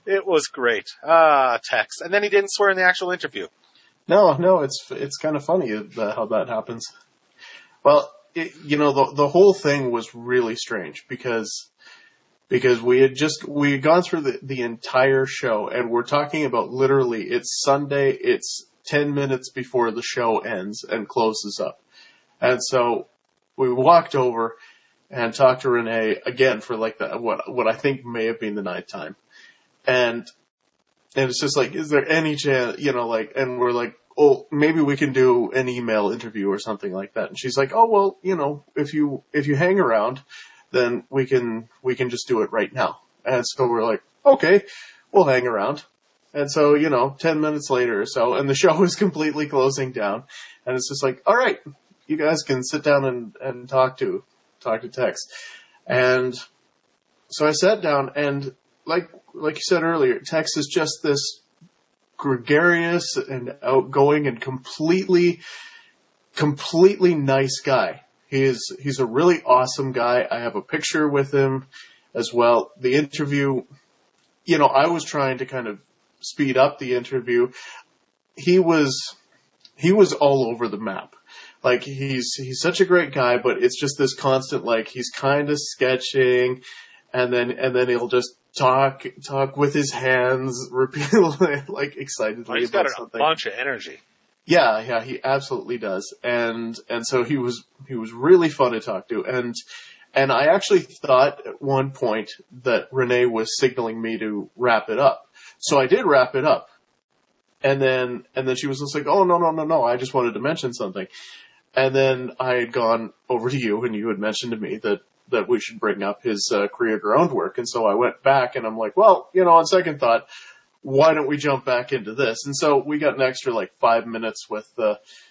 Tex. And then he didn't swear in the actual interview.
No, it's kind of funny how that happens. Well, the whole thing was really strange because we had gone through the entire show, and we're talking about literally it's Sunday, it's 10 minutes before the show ends and closes up. And so we walked over and talked to Renee again for what I think may have been the ninth time. And it's just like, is there any chance, and we're like, oh, maybe we can do an email interview or something like that. And she's like, oh, well, if you hang around, then we can just do it right now. And so we're like, okay, we'll hang around. And so, 10 minutes later or so, and the show is completely closing down. And it's just like, all right, you guys can sit down and talk to Tex. And so I sat down, and like you said earlier, Tex is just this gregarious and outgoing and completely nice guy. He's a really awesome guy. I have a picture with him as well. The interview, I was trying to kind of speed up the interview. He was all over the map. He's such a great guy, but it's just this constant, he's kind of sketching, and then he'll just talk with his hands repeatedly, excitedly
he's
about
got
something.
A bunch of energy.
Yeah, he absolutely does. And so he was really fun to talk to. And I actually thought at one point that Renee was signaling me to wrap it up. So I did wrap it up. And then she was just like, oh, no, I just wanted to mention something. And then I had gone over to you, and you had mentioned to me that we should bring up his career groundwork. And so I went back, and I'm like, well, on second thought, why don't we jump back into this? And so we got an extra 5 minutes with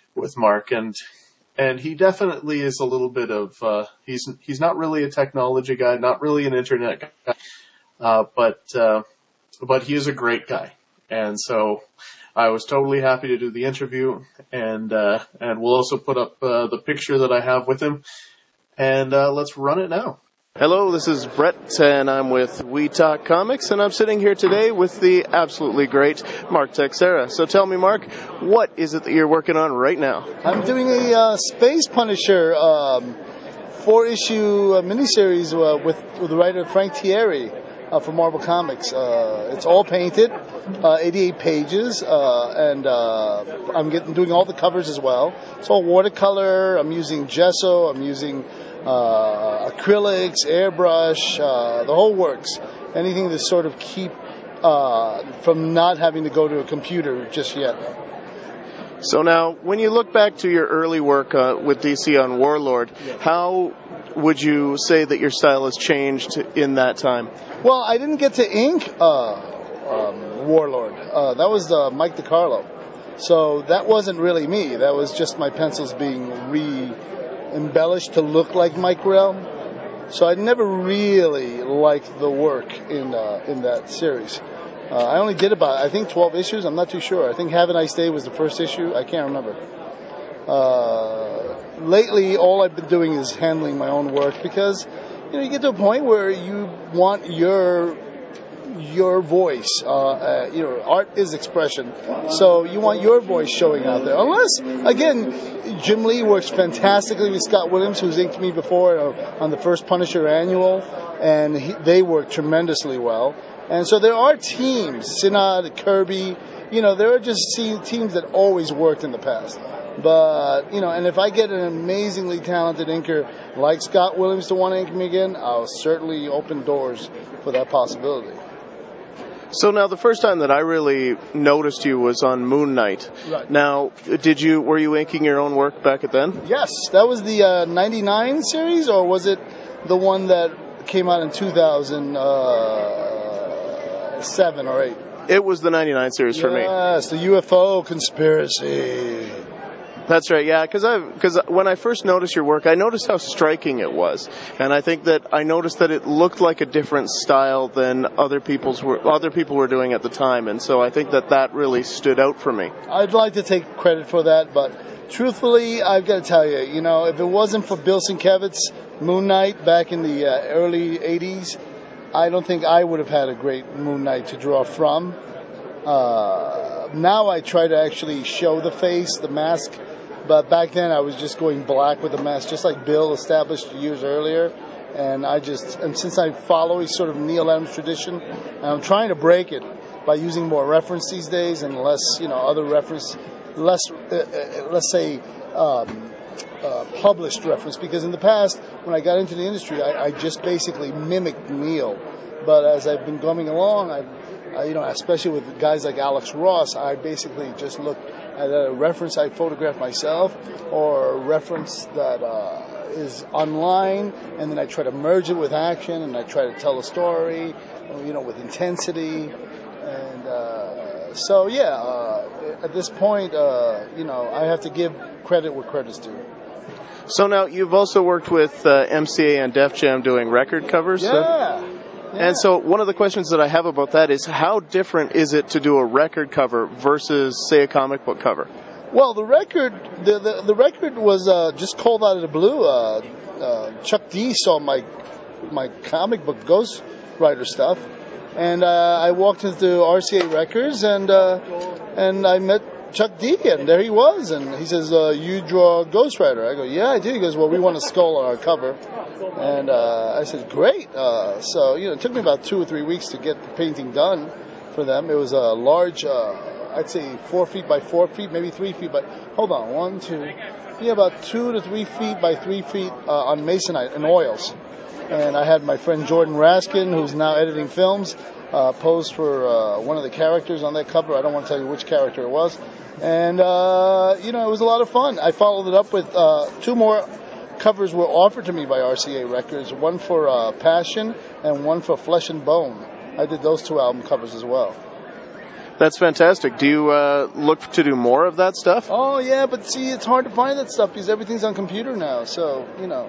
Mark, and he definitely is a little bit of he's not really a technology guy, not really an internet guy, but he is a great guy, and so I was totally happy to do the interview, and we'll also put up the picture that I have with him, and let's run it now.
Hello, this is Brett, and I'm with We Talk Comics, and I'm sitting here today with the absolutely great Mark Texeira. So tell me, Mark, what is it that you're working on right now?
I'm doing a Space Punisher 4-issue miniseries with the writer Frank Thierry for Marvel Comics. It's all painted, 88 pages, and I'm doing all the covers as well. It's all watercolor. I'm using gesso. I'm using acrylics, airbrush, the whole works. Anything to sort of keep from not having to go to a computer just yet.
So now, when you look back to your early work with DC on Warlord, how would you say that your style has changed in that time?
Well, I didn't get to ink Warlord. That was Mike DiCarlo. So that wasn't really me. That was just my pencils being embellished to look like Mike Grell. So I never really liked the work in that series. I only did about, I think, 12 issues. I'm not too sure. I think Have a Nice Day was the first issue. I can't remember. Lately, all I've been doing is handling my own work because, you get to a point where you want your voice. Art is expression. So you want your voice showing out there. Unless, again, Jim Lee works fantastically with Scott Williams, who's inked me before on the first Punisher annual, and they work tremendously well. And so there are teams, Synod, Kirby, there are just teams that always worked in the past. But, and if I get an amazingly talented inker like Scott Williams to want to ink me again, I'll certainly open doors for that possibility.
So now, the first time that I really noticed you was on Moon Knight.
Right.
Now, were you inking your own work back at then?
Yes, that was the 99 series, or was it the one that came out in 2007 or 8?
It was the 99 series for me.
Yes, the UFO conspiracy.
That's right, yeah, because when I first noticed your work, I noticed how striking it was, and I think that I noticed that it looked like a different style than other people were doing at the time, and so I think that really stood out for me.
I'd like to take credit for that, but truthfully, I've got to tell you, if it wasn't for Bill Sienkiewicz's Moon Knight back in the early 80s, I don't think I would have had a great Moon Knight to draw from. Now I try to actually show the face, the mask. But back then, I was just going black with the mask, just like Bill established years earlier. And since I follow sort of Neil Adams tradition, I'm trying to break it by using more reference these days and less, other reference, less, let's say, published reference. Because in the past, when I got into the industry, I just basically mimicked Neil. But as I've been going along, especially with guys like Alex Ross, I basically just look at a reference I photographed myself or a reference that is online, and then I try to merge it with action, and I try to tell a story, with intensity. And at this point, I have to give credit where credit's due.
So now, you've also worked with MCA and Def Jam doing record covers?
Yeah.
And so one of the questions that I have about that is, how different is it to do a record cover versus, say, a comic book cover?
Well, the record was just called out of the blue. Chuck D saw my comic book Ghost Rider stuff, and I walked into RCA Records and I met Chuck D, and there he was, and he says, "You draw Ghost Rider?" I go, "Yeah, I do." He goes, "Well, we want a skull on our cover." And I said, "Great." So, it took me about 2 or 3 weeks to get the painting done for them. It was a large, I'd say 4 feet by 4 feet, maybe 3 feet, but hold on, 1, 2, about 2 to 3 feet by 3 feet on masonite and oils. And I had my friend Jordan Raskin, who's now editing films, posed for one of the characters on that cover. I don't want to tell you which character it was. And, it was a lot of fun. I followed it up with 2 more covers were offered to me by RCA Records, one for Passion and one for Flesh and Bone. I did those 2 album covers as well.
That's fantastic. Do you look to do more of that stuff?
Oh yeah, but see, it's hard to find that stuff because everything's on computer now. So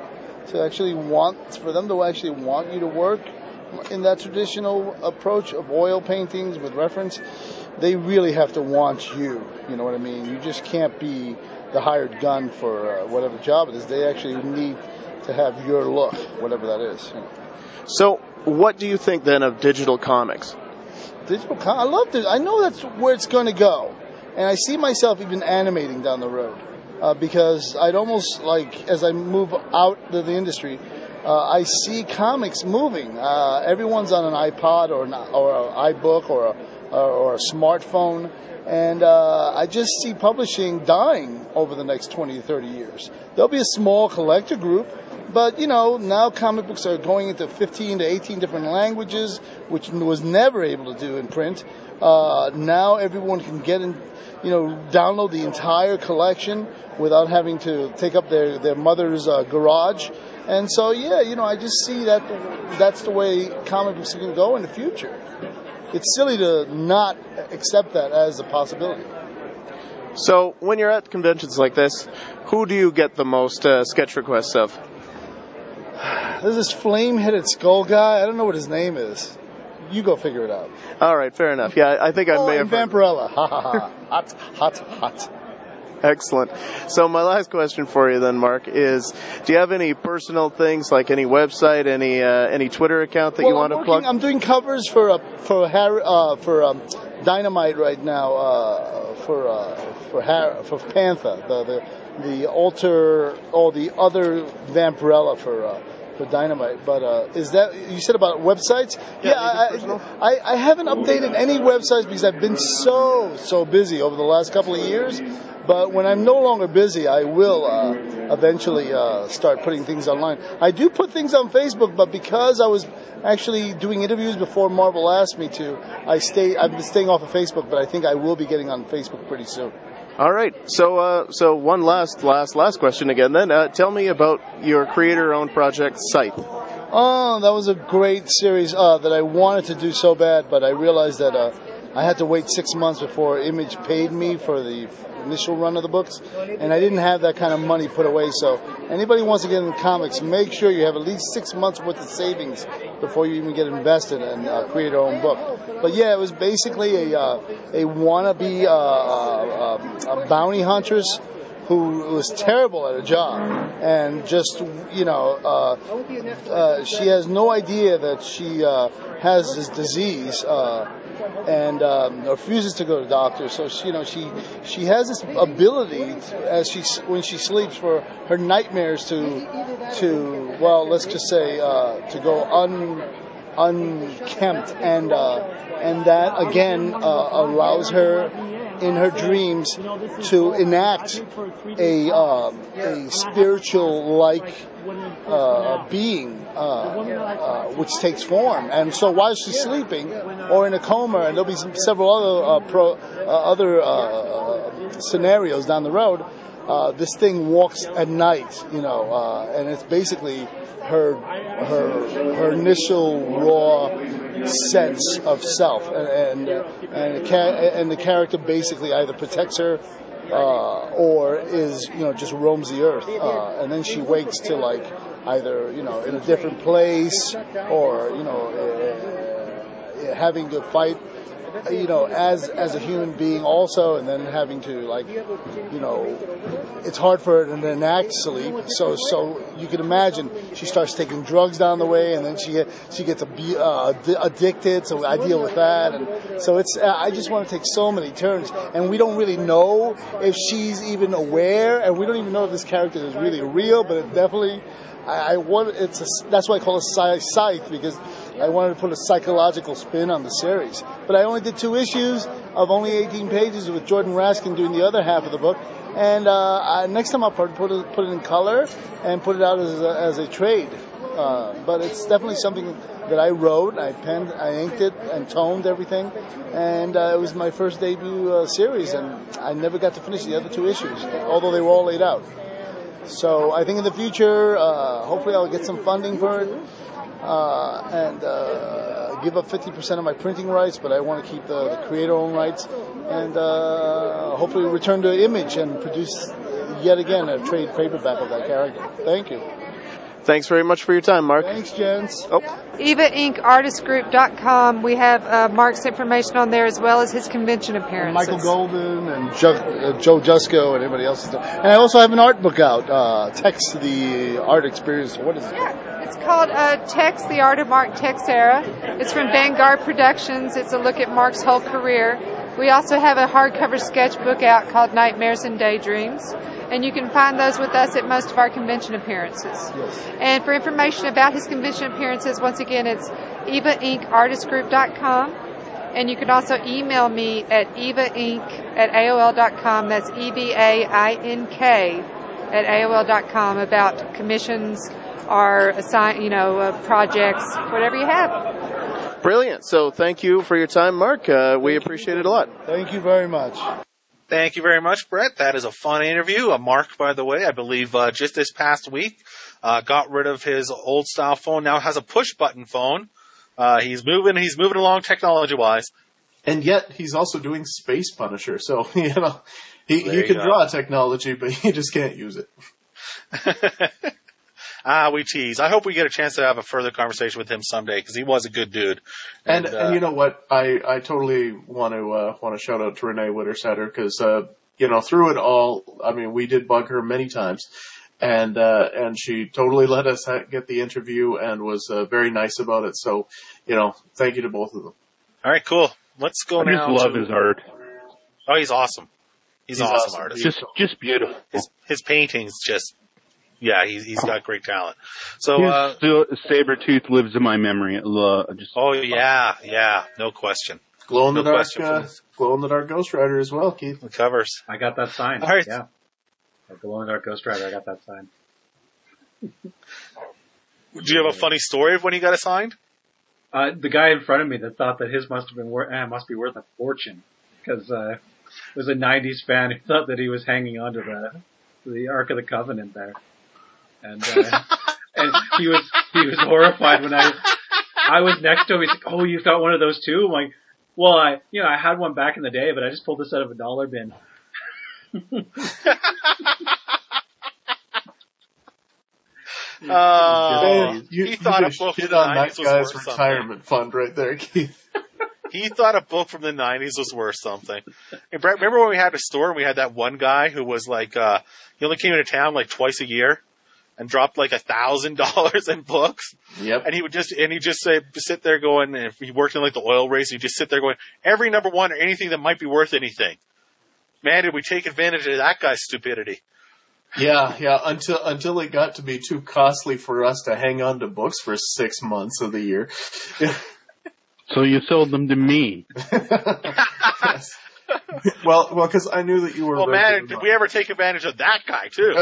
for them to actually want you to work in that traditional approach of oil paintings with reference, they really have to want you. You know what I mean? You just can't be the hired gun for whatever job it is. They actually need to have your look, whatever that is. You know.
So, what do you think then of digital comics?
I love it. I know that's where it's going to go, and I see myself even animating down the road because I'd almost like, as I move out of the industry, I see comics moving. Everyone's on an iPod or an iBook or a smartphone, and I just see publishing dying over the next 20 to 30 years. There'll be a small collector group, but now comic books are going into 15 to 18 different languages, which was never able to do in print. Now everyone can get in, download the entire collection without having to take up their mother's garage. And so, I just see that's the way comic books are going to go in the future. It's silly to not accept that as a possibility.
So, when you're at conventions like this, who do you get the most sketch requests of?
There's this flame-headed skull guy. I don't know what his name is. You go figure it out.
All right, fair enough. Yeah, I think I may have...
Vampirella. Ha, ha, ha. Hot, hot, hot.
Excellent. So my last question for you then, Mark, is do you have any personal things, like any website, any Twitter account that you want to plug?
I'm doing covers for Dynamite right now, for Panther, the alter, or the other Vampirella for Dynamite. But is that, you said about websites?
Yeah,
I haven't updated any websites because I've been so busy over the last couple of years. But when I'm no longer busy, I will eventually start putting things online. I do put things on Facebook, but because I was actually doing interviews before Marvel asked me to, I've been staying off of Facebook, but I think I will be getting on Facebook pretty soon.
All right. So one last question again then. Tell me about your creator-owned project, Scythe.
Oh, that was a great series that I wanted to do so bad, but I realized that I had to wait 6 months before Image paid me for the initial run of the books, and I didn't have that kind of money put away. So anybody who wants to get into comics, make sure you have at least 6 months worth of savings before you even get invested and create your own book. But yeah, it was basically a wannabe a bounty huntress who was terrible at her job, and just, she has no idea that she has this disease, and refuses to go to the doctor. So she has this ability when she sleeps for her nightmares to well, let's just say to go unkempt, and that again allows her in her dreams to enact a spiritual-like being, which takes form. And so while she's sleeping or in a coma, and there'll be several other scenarios down the road, this thing walks at night, and it's basically her initial raw sense of self, and the character basically either protects her or is just roams the earth, and then she wakes to either in a different place, or having to fight as a human being also, and then having to it's hard for her to enact sleep. So you can imagine she starts taking drugs down the way, and then she gets addicted. So I deal with that, and so it's I just want to take so many turns, and we don't really know if she's even aware, and we don't even know if this character is really real, but it definitely. That's why I call it Scythe, because I wanted to put a psychological spin on the series. But I only did 2 issues of only 18 pages with Jordan Raskin doing the other half of the book. And next time I'll probably put it in color and put it out as a trade. But it's definitely something that I wrote, I penned, I inked it, and toned everything. And it was my first debut series, and I never got to finish the other 2 issues, although they were all laid out. So I think in the future, hopefully I'll get some funding for it, and give up 50% of my printing rights, but I want to keep the creator-owned rights, and hopefully return to Image and produce yet again a trade paperback of that character. Thank you.
Thanks very much for your time, Mark.
Thanks, gents.
Oh.
EvaInkArtistGroup.com. We have Mark's information on there as well as his convention appearances.
Michael Golden and Joe Jusko and everybody else. And I also have an art book out, Text the Art Experience. What is it?
Yeah, it's called Tex, the Art of Mark Texeira. It's from Vanguard Productions. It's a look at Mark's whole career. We also have a hardcover sketchbook out called Nightmares and Daydreams. And you can find those with us at most of our convention appearances.
Yes.
And for information about his convention appearances, once again, it's EvaInkArtistGroup.com. And you can also email me at EvaInk@AOL.com. That's EVAINK at AOL.com about commissions or projects, whatever you have.
Brilliant. So thank you for your time, Mark. We appreciate it a lot.
Thank you very much.
Thank you very much, Brett. That is a fun interview. Mark, by the way, I believe just this past week, got rid of his old style phone. Now has a push button phone. He's moving along technology wise.
And yet he's also doing Space Punisher. So, he can draw technology, but he just can't use it.
We tease. I hope we get a chance to have a further conversation with him someday because he was a good dude.
And you know what? I totally want to shout out to Renee Wittersetter because through it all, I mean, we did bug her many times, and she totally let us get the interview and was very nice about it. So thank you to both of them.
All right, cool. Let's go now.
I just love his art.
Oh, he's awesome. He's an awesome artist.
Just beautiful.
His paintings just. Yeah, he's got great talent. So,
Sabretooth lives in my memory.
Oh yeah, no question.
Glow in the dark Ghost Rider as well, Keith.
The covers.
I got that signed.
All right.
Yeah. Glow in the dark Ghost Rider. I got that signed.
Do you have a funny story of when you got it signed?
The guy in front of me that thought that his must be worth a fortune because was a '90s fan who thought that he was hanging on to the Ark of the Covenant there. And and he was horrified when I was next to him. He's like, "Oh, you've got one of those too?" I'm like, "Well, I had one back in the day, but I just pulled this out of a dollar bin."
He thought a book shit on that guy's retirement fund right there, Keith.
He thought a book from the 90s was worth something. Hey, Brett, remember when we had a store and we had that one guy who was like, he only came into town like twice a year and dropped like $1,000 in books?
Yep.
And he'd just sit there going, and if he worked in like the oil race, he'd just sit there going, every number one or anything that might be worth anything. Man, did we take advantage of that guy's stupidity.
Yeah, until it got to be too costly for us to hang on to books for 6 months of the year.
So you sold them to me.
Yes. Well, because I knew that you were.
Well, man, did we ever take advantage of that guy too?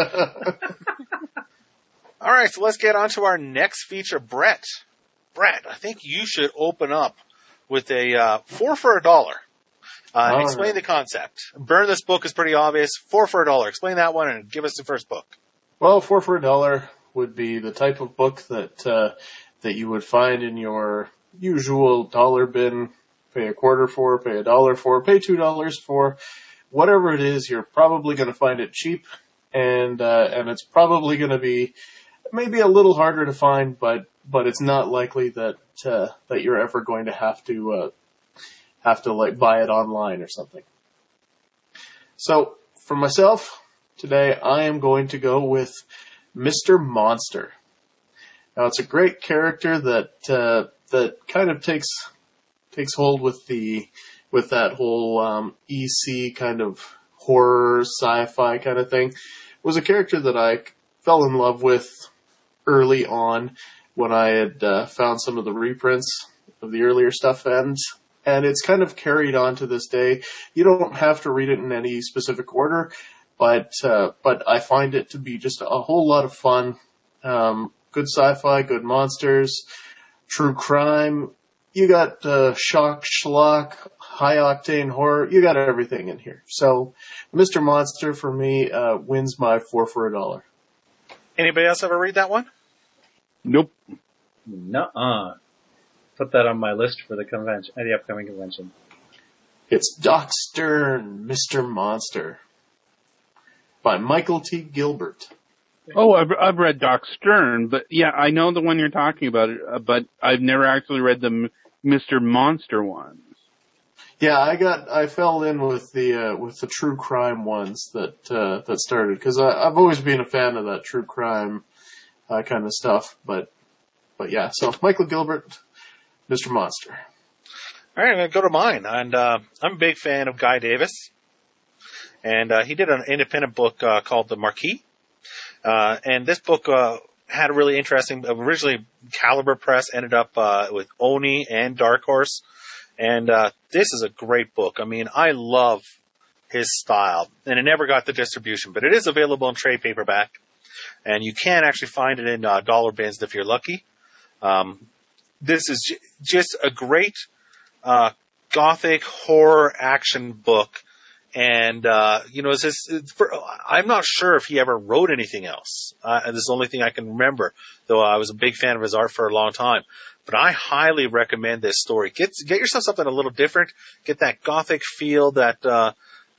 All right, so let's get on to our next feature, Brett. Brett, I think you should open up with a 4 for $1. Explain the concept. Burn This Book is pretty obvious. 4 for $1. Explain that one and give us the first book.
Well, 4 for $1 would be the type of book that you would find in your usual dollar bin. Pay a quarter for, pay $1 for, pay $2 for, whatever it is. You're probably going to find it cheap, and it's probably going to be maybe a little harder to find, but it's not likely that you're ever going to have to like buy it online or something. So for myself today, I am going to go with Mr. Monster. Now it's a great character that kind of takes hold with that whole EC kind of horror sci-fi kind of thing. It was a character that I fell in love with early on when I had found some of the reprints of the earlier stuff, and it's kind of carried on to this day. You don't have to read it in any specific order, but I find it to be just a whole lot of fun. Good sci-fi, good monsters, true crime. You got shock, schlock, high-octane horror. You got everything in here. So Mr. Monster, for me, wins my 4 for $1.
Anybody else ever read that one?
Nope.
Nuh-uh. put that on my list for the convention, the upcoming convention.
It's Doc Stern, Mr. Monster, by Michael T. Gilbert.
Oh, I've read Doc Stern, but yeah, I know the one you're talking about, but I've never actually read the Mr. Monster ones.
Yeah, I fell in with the true crime ones that started, because I've always been a fan of that true crime kind of stuff, but yeah, so Michael Gilbert, Mr. Monster.
All right, I'm going to go to mine, and I'm a big fan of Guy Davis, and he did an independent book called The Marquis, and this book had a really interesting. Originally, Caliber Press ended up with Oni and Dark Horse. And this is a great book. I mean, I love his style. And it never got the distribution, but it is available in trade paperback. And you can actually find it in dollar bins if you're lucky. This is just a great gothic horror action book. And, I'm not sure if he ever wrote anything else. This is the only thing I can remember, though I was a big fan of his art for a long time. But I highly recommend this story. Get yourself something a little different. Get that gothic feel that,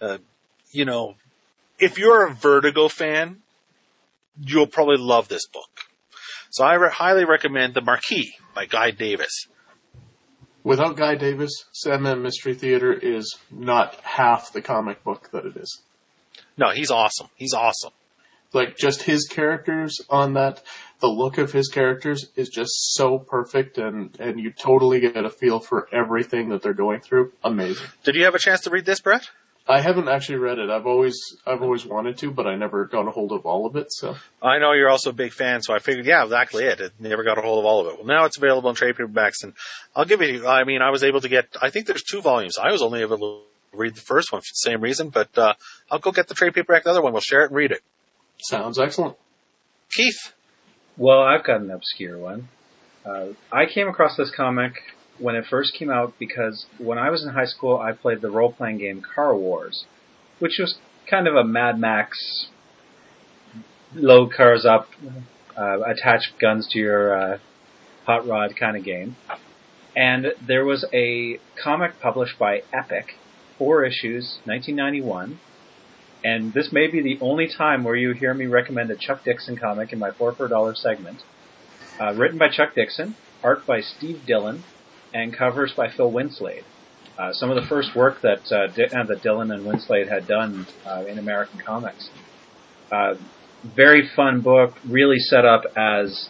if you're a Vertigo fan, you'll probably love this book. So I highly recommend The Marquis by Guy Davis.
Without Guy Davis, Sandman Mystery Theater is not half the comic book that it is.
No, he's awesome. He's awesome.
Like, just his characters on that, the look of his characters is just so perfect, and you totally get a feel for everything that they're going through. Amazing.
Did you have a chance to read this, Brett?
I haven't actually read it. I've always wanted to, but I never got a hold of all of it, so.
I know you're also a big fan, so I figured, yeah, exactly it. I never got a hold of all of it. Well, now it's available in trade paperbacks, and I'll give you, I was able to get, I think there's 2 volumes. I was only able to read the first one for the same reason, but I'll go get the trade paperback, the other one. We'll share it and read it.
Sounds excellent.
Keith?
Well, I've got an obscure one. I came across this comic when it first came out because when I was in high school, I played the role-playing game Car Wars, which was kind of a Mad Max, load cars up, attach guns to your hot rod kind of game. And there was a comic published by Epic, 4 issues, 1991. And this may be the only time where you hear me recommend a Chuck Dixon comic in my 4 for $1 segment. Written by Chuck Dixon, art by Steve Dillon, and covers by Phil Winslade. Some of the first work that Dillon and Winslade had done in American comics. Very fun book, really set up as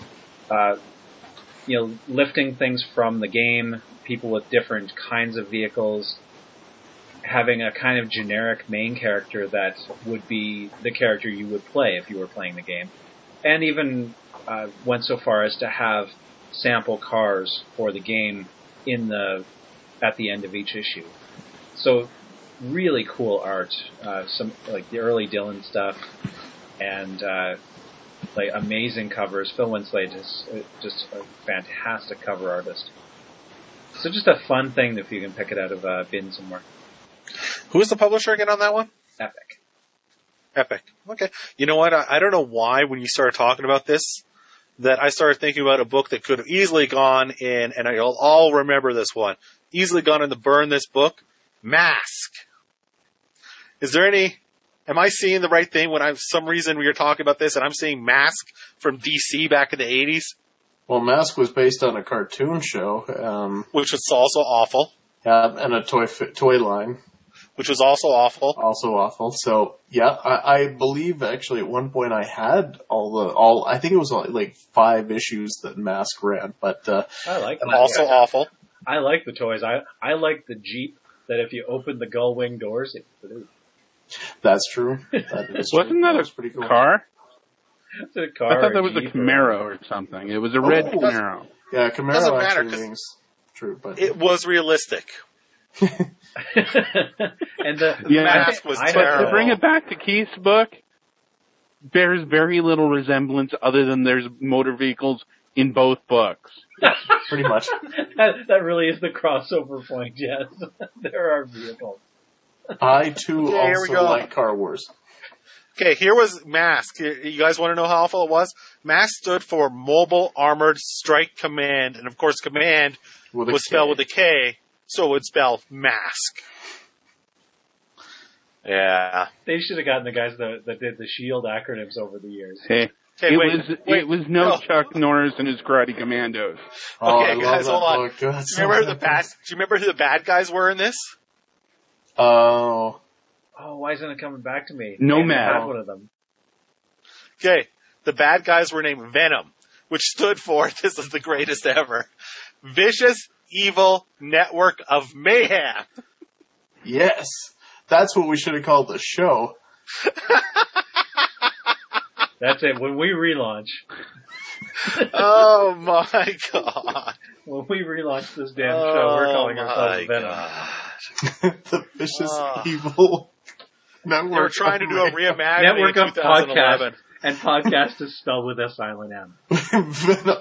lifting things from the game, people with different kinds of vehicles, having a kind of generic main character that would be the character you would play if you were playing the game. And even went so far as to have sample cars for the game at the end of each issue. So really cool art, some like the early Dillon stuff, and like amazing covers. Phil Winslade is just a fantastic cover artist. So just a fun thing if you can pick it out of a bin somewhere.
Who is the publisher again on that one? Epic. Okay. You know what? I don't know why when you started talking about this that I started thinking about a book that could have easily gone in, and you'll all remember this one, easily gone in the burn this book, Mask. Is there any, am I seeing the right thing when some reason we were talking about this and I'm seeing Mask from DC back in the 80s?
Well, Mask was based on a cartoon show.
Which was also awful.
And a toy line.
Which was also awful.
Also awful. So, yeah, I believe actually at one point I had I think it was like 5 issues that Mask ran, but,
I like that.
Also awful.
I like the toys. I like the Jeep that if you open the gull wing doors, it flew.
That's true. That is
Wasn't that a pretty cool car?
It's a car.
I thought that was a Camaro or something. It was a red Camaro.
Yeah, Camaro actually means true, but
it was realistic.
And the
Mask was terrible.
To bring it back to Keith's book, there's very little resemblance other than there's motor vehicles in both books.
Yes, pretty much.
that really is the crossover point, yes. There are vehicles.
I, too, also like Car Wars.
Okay, here was MASC. You guys want to know how awful it was? MASC stood for Mobile Armored Strike Command, and of course command was spelled with a K, so it would spell MASC. Yeah.
They should have gotten the guys that did the SHIELD acronyms over the years.
Hey. It was no Chuck Norris and his Karate Commandos.
Okay, guys, hold on. Do you remember who the bad guys were in this?
Oh.
Oh, why isn't it coming back to me?
Nomad.
I had one of them.
Okay, the bad guys were named Venom, which stood for, this is the greatest ever, Vicious Evil Network of Mayhem.
Yes. That's what we should have called the show.
That's it. When we relaunch.
Oh my god.
When we relaunch this damn show, we're calling ourselves Venom.
The Vicious Evil Network.
They were trying to do a reimagining
Network of
2011.
Podcast. And podcast is spelled with a silent M.
Venom.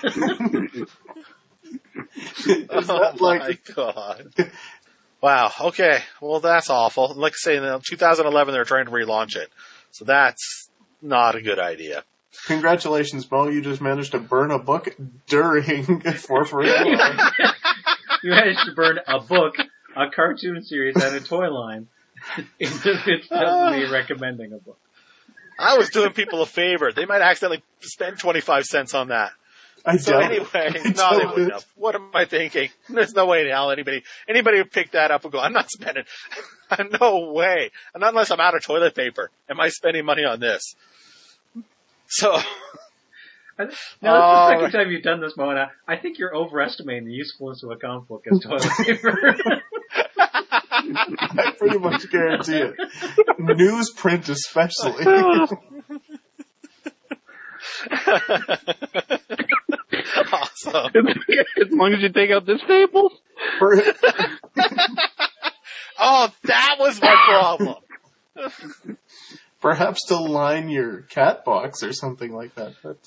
Oh my god. Wow, okay. Well, that's awful. Like I say, in 2011 they were trying to relaunch it. So that's not a good idea.
Congratulations, Mo. You just managed to burn a book during 4-for-1.
You managed to burn a book, a cartoon series, and a toy line. It's me recommending a book.
I was doing people a favor. They might accidentally spend 25 cents on that. Anyway, no, they wouldn't have. What am I thinking? There's no way in hell anybody would pick that up and go, I'm not spending, no way. And not unless I'm out of toilet paper. Am I spending money on this? So.
Now, that's the second time you've done this, Mona. I think you're overestimating the usefulness of a comic book as toilet paper.
I pretty much guarantee it. Newsprint especially.
Awesome.
As long as you take out the staples.
Oh, that was my problem.
Perhaps to line your cat box or something like that. But,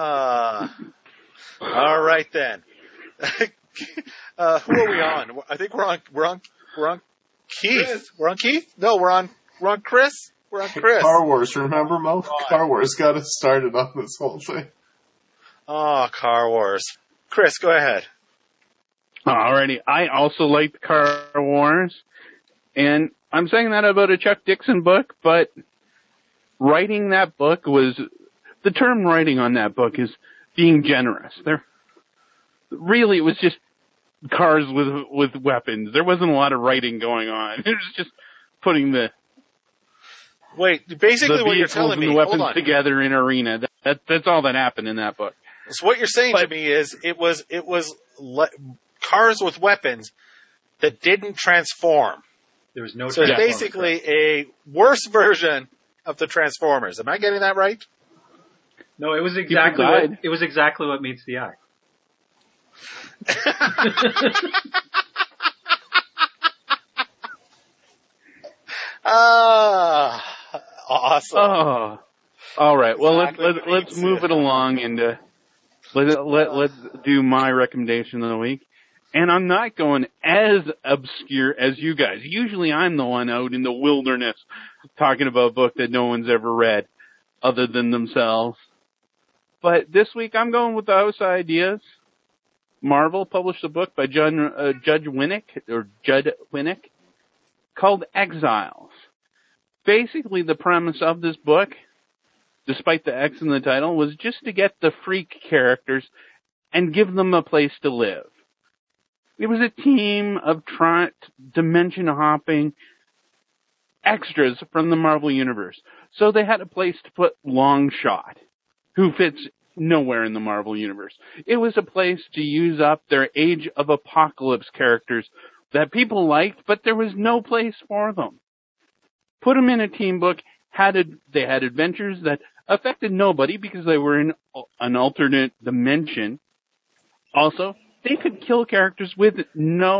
all right then. Who are we on? I think we're on Keith. Chris. We're on Keith? No, we're on Chris. We're on Chris.
Car Wars, remember, Mo? Car Wars got us started on this whole thing.
Oh, Car Wars. Chris, go ahead.
Alrighty. I also liked Car Wars. And I'm saying that about a Chuck Dixon book, but writing that book was, the term writing on that book is being generous. Really, it was just cars with weapons. There wasn't a lot of writing going on. It was just putting the
basically what you're telling me,
and the weapons together in an arena. That's all that happened in that book.
So what you're saying to me is it was cars with weapons that didn't transform.
There was no.
So it's basically a worse version of the Transformers. Am I getting that right?
No, it was exactly what meets the eye.
Awesome.
Oh, all right. Well, let's move it along and let's do my recommendation of the week. And I'm not going as obscure as you guys. Usually I'm the one out in the wilderness talking about a book that no one's ever read other than themselves. But this week I'm going with the House of Ideas. Marvel published a book by Judd Winnick called Exiles. Basically the premise of this book, despite the X in the title, was just to get the freak characters and give them a place to live. It was a team of dimension-hopping extras from the Marvel Universe. So they had a place to put Longshot, who fits nowhere in the Marvel Universe. It was a place to use up their Age of Apocalypse characters that people liked, but there was no place for them. Put them in a team book. They had adventures that affected nobody because they were in an alternate dimension. Also, they could kill characters with it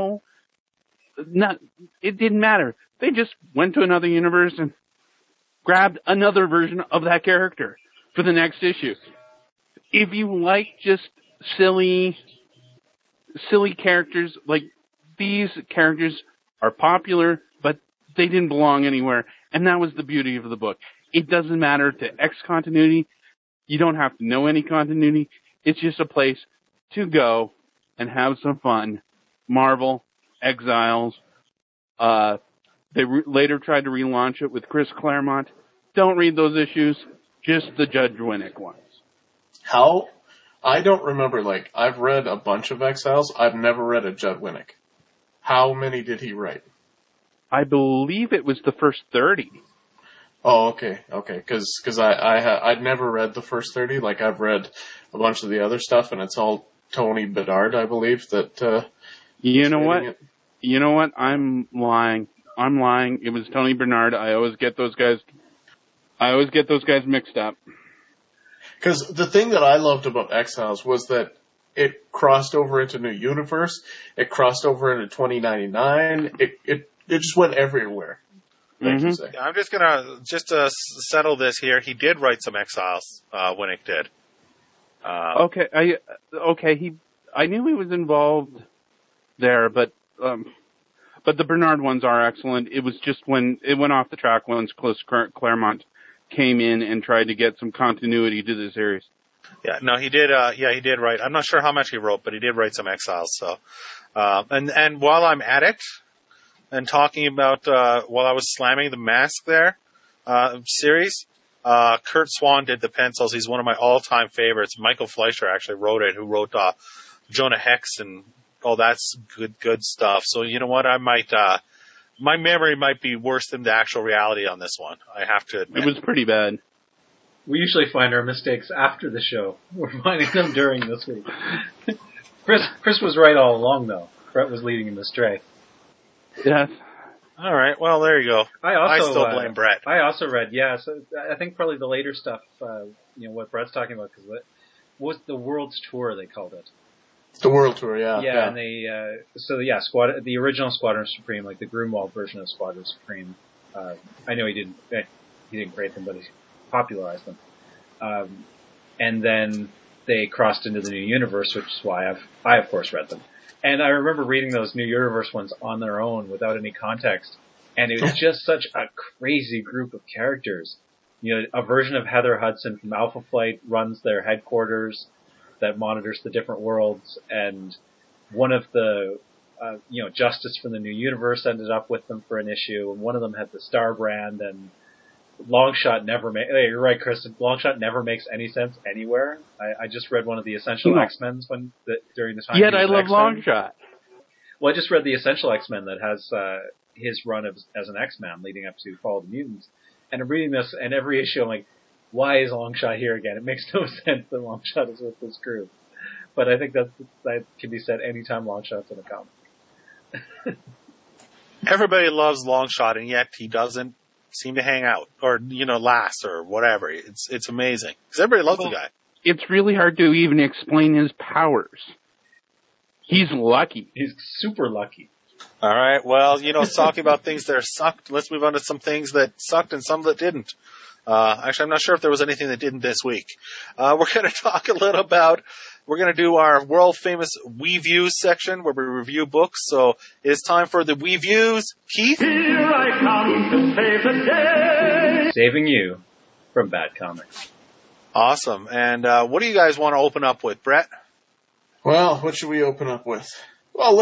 didn't matter. They just went to another universe and grabbed another version of that character for the next issue. If you like just silly characters, like these characters are popular, but they didn't belong anywhere. And that was the beauty of the book. It doesn't matter to X continuity. You don't have to know any continuity. It's just a place to go and have some fun. Marvel, Exiles. They later tried to relaunch it with Chris Claremont. Don't read those issues. Just the Judge Winnick ones.
How? I don't remember, like, I've read a bunch of Exiles. I've never read a Judd Winnick. How many did he write?
I believe it was the first 30.
Oh, okay. Cause I'd never read the first 30. Like, I've read a bunch of the other stuff, and it's all Tony Bedard, I believe, that,
You know what? You know what? I'm lying. It was Tony Bernard. I always get those guys mixed up.
Because the thing that I loved about Exiles was that it crossed over into New Universe. It crossed over into 2099. It just went everywhere.
Yeah, I'm just gonna settle this here. He did write some Exiles. Winnick did.
I knew he was involved there, but the Bernard ones are excellent. It was just when it went off the track once Claremont came in and tried to get some continuity to the series.
Yeah, no, he did. He did write. I'm not sure how much he wrote, but he did write some Exiles. So, and while I'm at it, and talking about while I was slamming the Mask there series, Kurt Swan did the pencils. He's one of my all-time favorites. Michael Fleischer actually wrote it. Who wrote Jonah Hex and all that's good stuff. So you know what? I might. My memory might be worse than the actual reality on this one. I have to admit.
It was pretty bad.
We usually find our mistakes after the show. We're finding them during this week. Chris was right all along, though. Brett was leading him astray.
Yes.
All right. Well, there you go. I still blame Brett.
I also read, so I think probably the later stuff, what Brett's talking about, because what was the World's Tour, they called it.
The World Tour, yeah.
Yeah, and they, the original Squadron Supreme, like the Grunwald version of Squadron Supreme, I know he didn't create them, but he popularized them. And then they crossed into the New Universe, which is why I of course read them. And I remember reading those New Universe ones on their own without any context. And it was just such a crazy group of characters. You know, a version of Heather Hudson from Alpha Flight runs their headquarters that monitors the different worlds. And one of the, Justice from the New Universe ended up with them for an issue. And one of them had the Star Brand, and Longshot never you're right, Chris. Longshot never makes any sense anywhere. I just read one of the Essential X-Men during the time.
Yet I love Longshot.
Well, I just read the Essential X-Men that has his run as an X-Man leading up to Fall of the Mutants. And I'm reading this, and every issue I'm like, why is Longshot here again? It makes no sense that Longshot is with this group. But I think that can be said anytime Longshot's in a comic.
Everybody loves Longshot, and yet he doesn't seem to hang out or, last or whatever. It's amazing. Because everybody loves the guy.
It's really hard to even explain his powers. He's lucky.
He's super lucky.
All right. Well, talking about things that sucked, let's move on to some things that sucked and some that didn't. Actually, I'm not sure if there was anything that didn't this week. We're going to talk a little about, we're going to do our world famous WeViews section where we review books. So it's time for the WeViews. Keith?
Here I come to save the day.
Saving you from bad comics.
Awesome. And what do you guys want to open up with, Brett?
Well, what should we open up with? Well,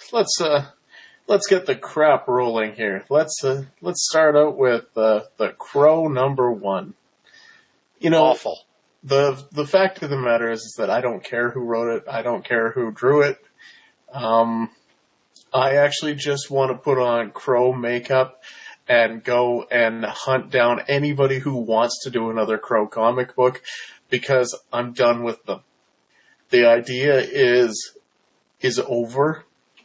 let's get the crap rolling here. Let's start out with the Crow #1.
Awful.
The fact of the matter is that I don't care who wrote it. I don't care who drew it. I actually just want to put on Crow makeup and go and hunt down anybody who wants to do another Crow comic book, because I'm done with them. The idea is over.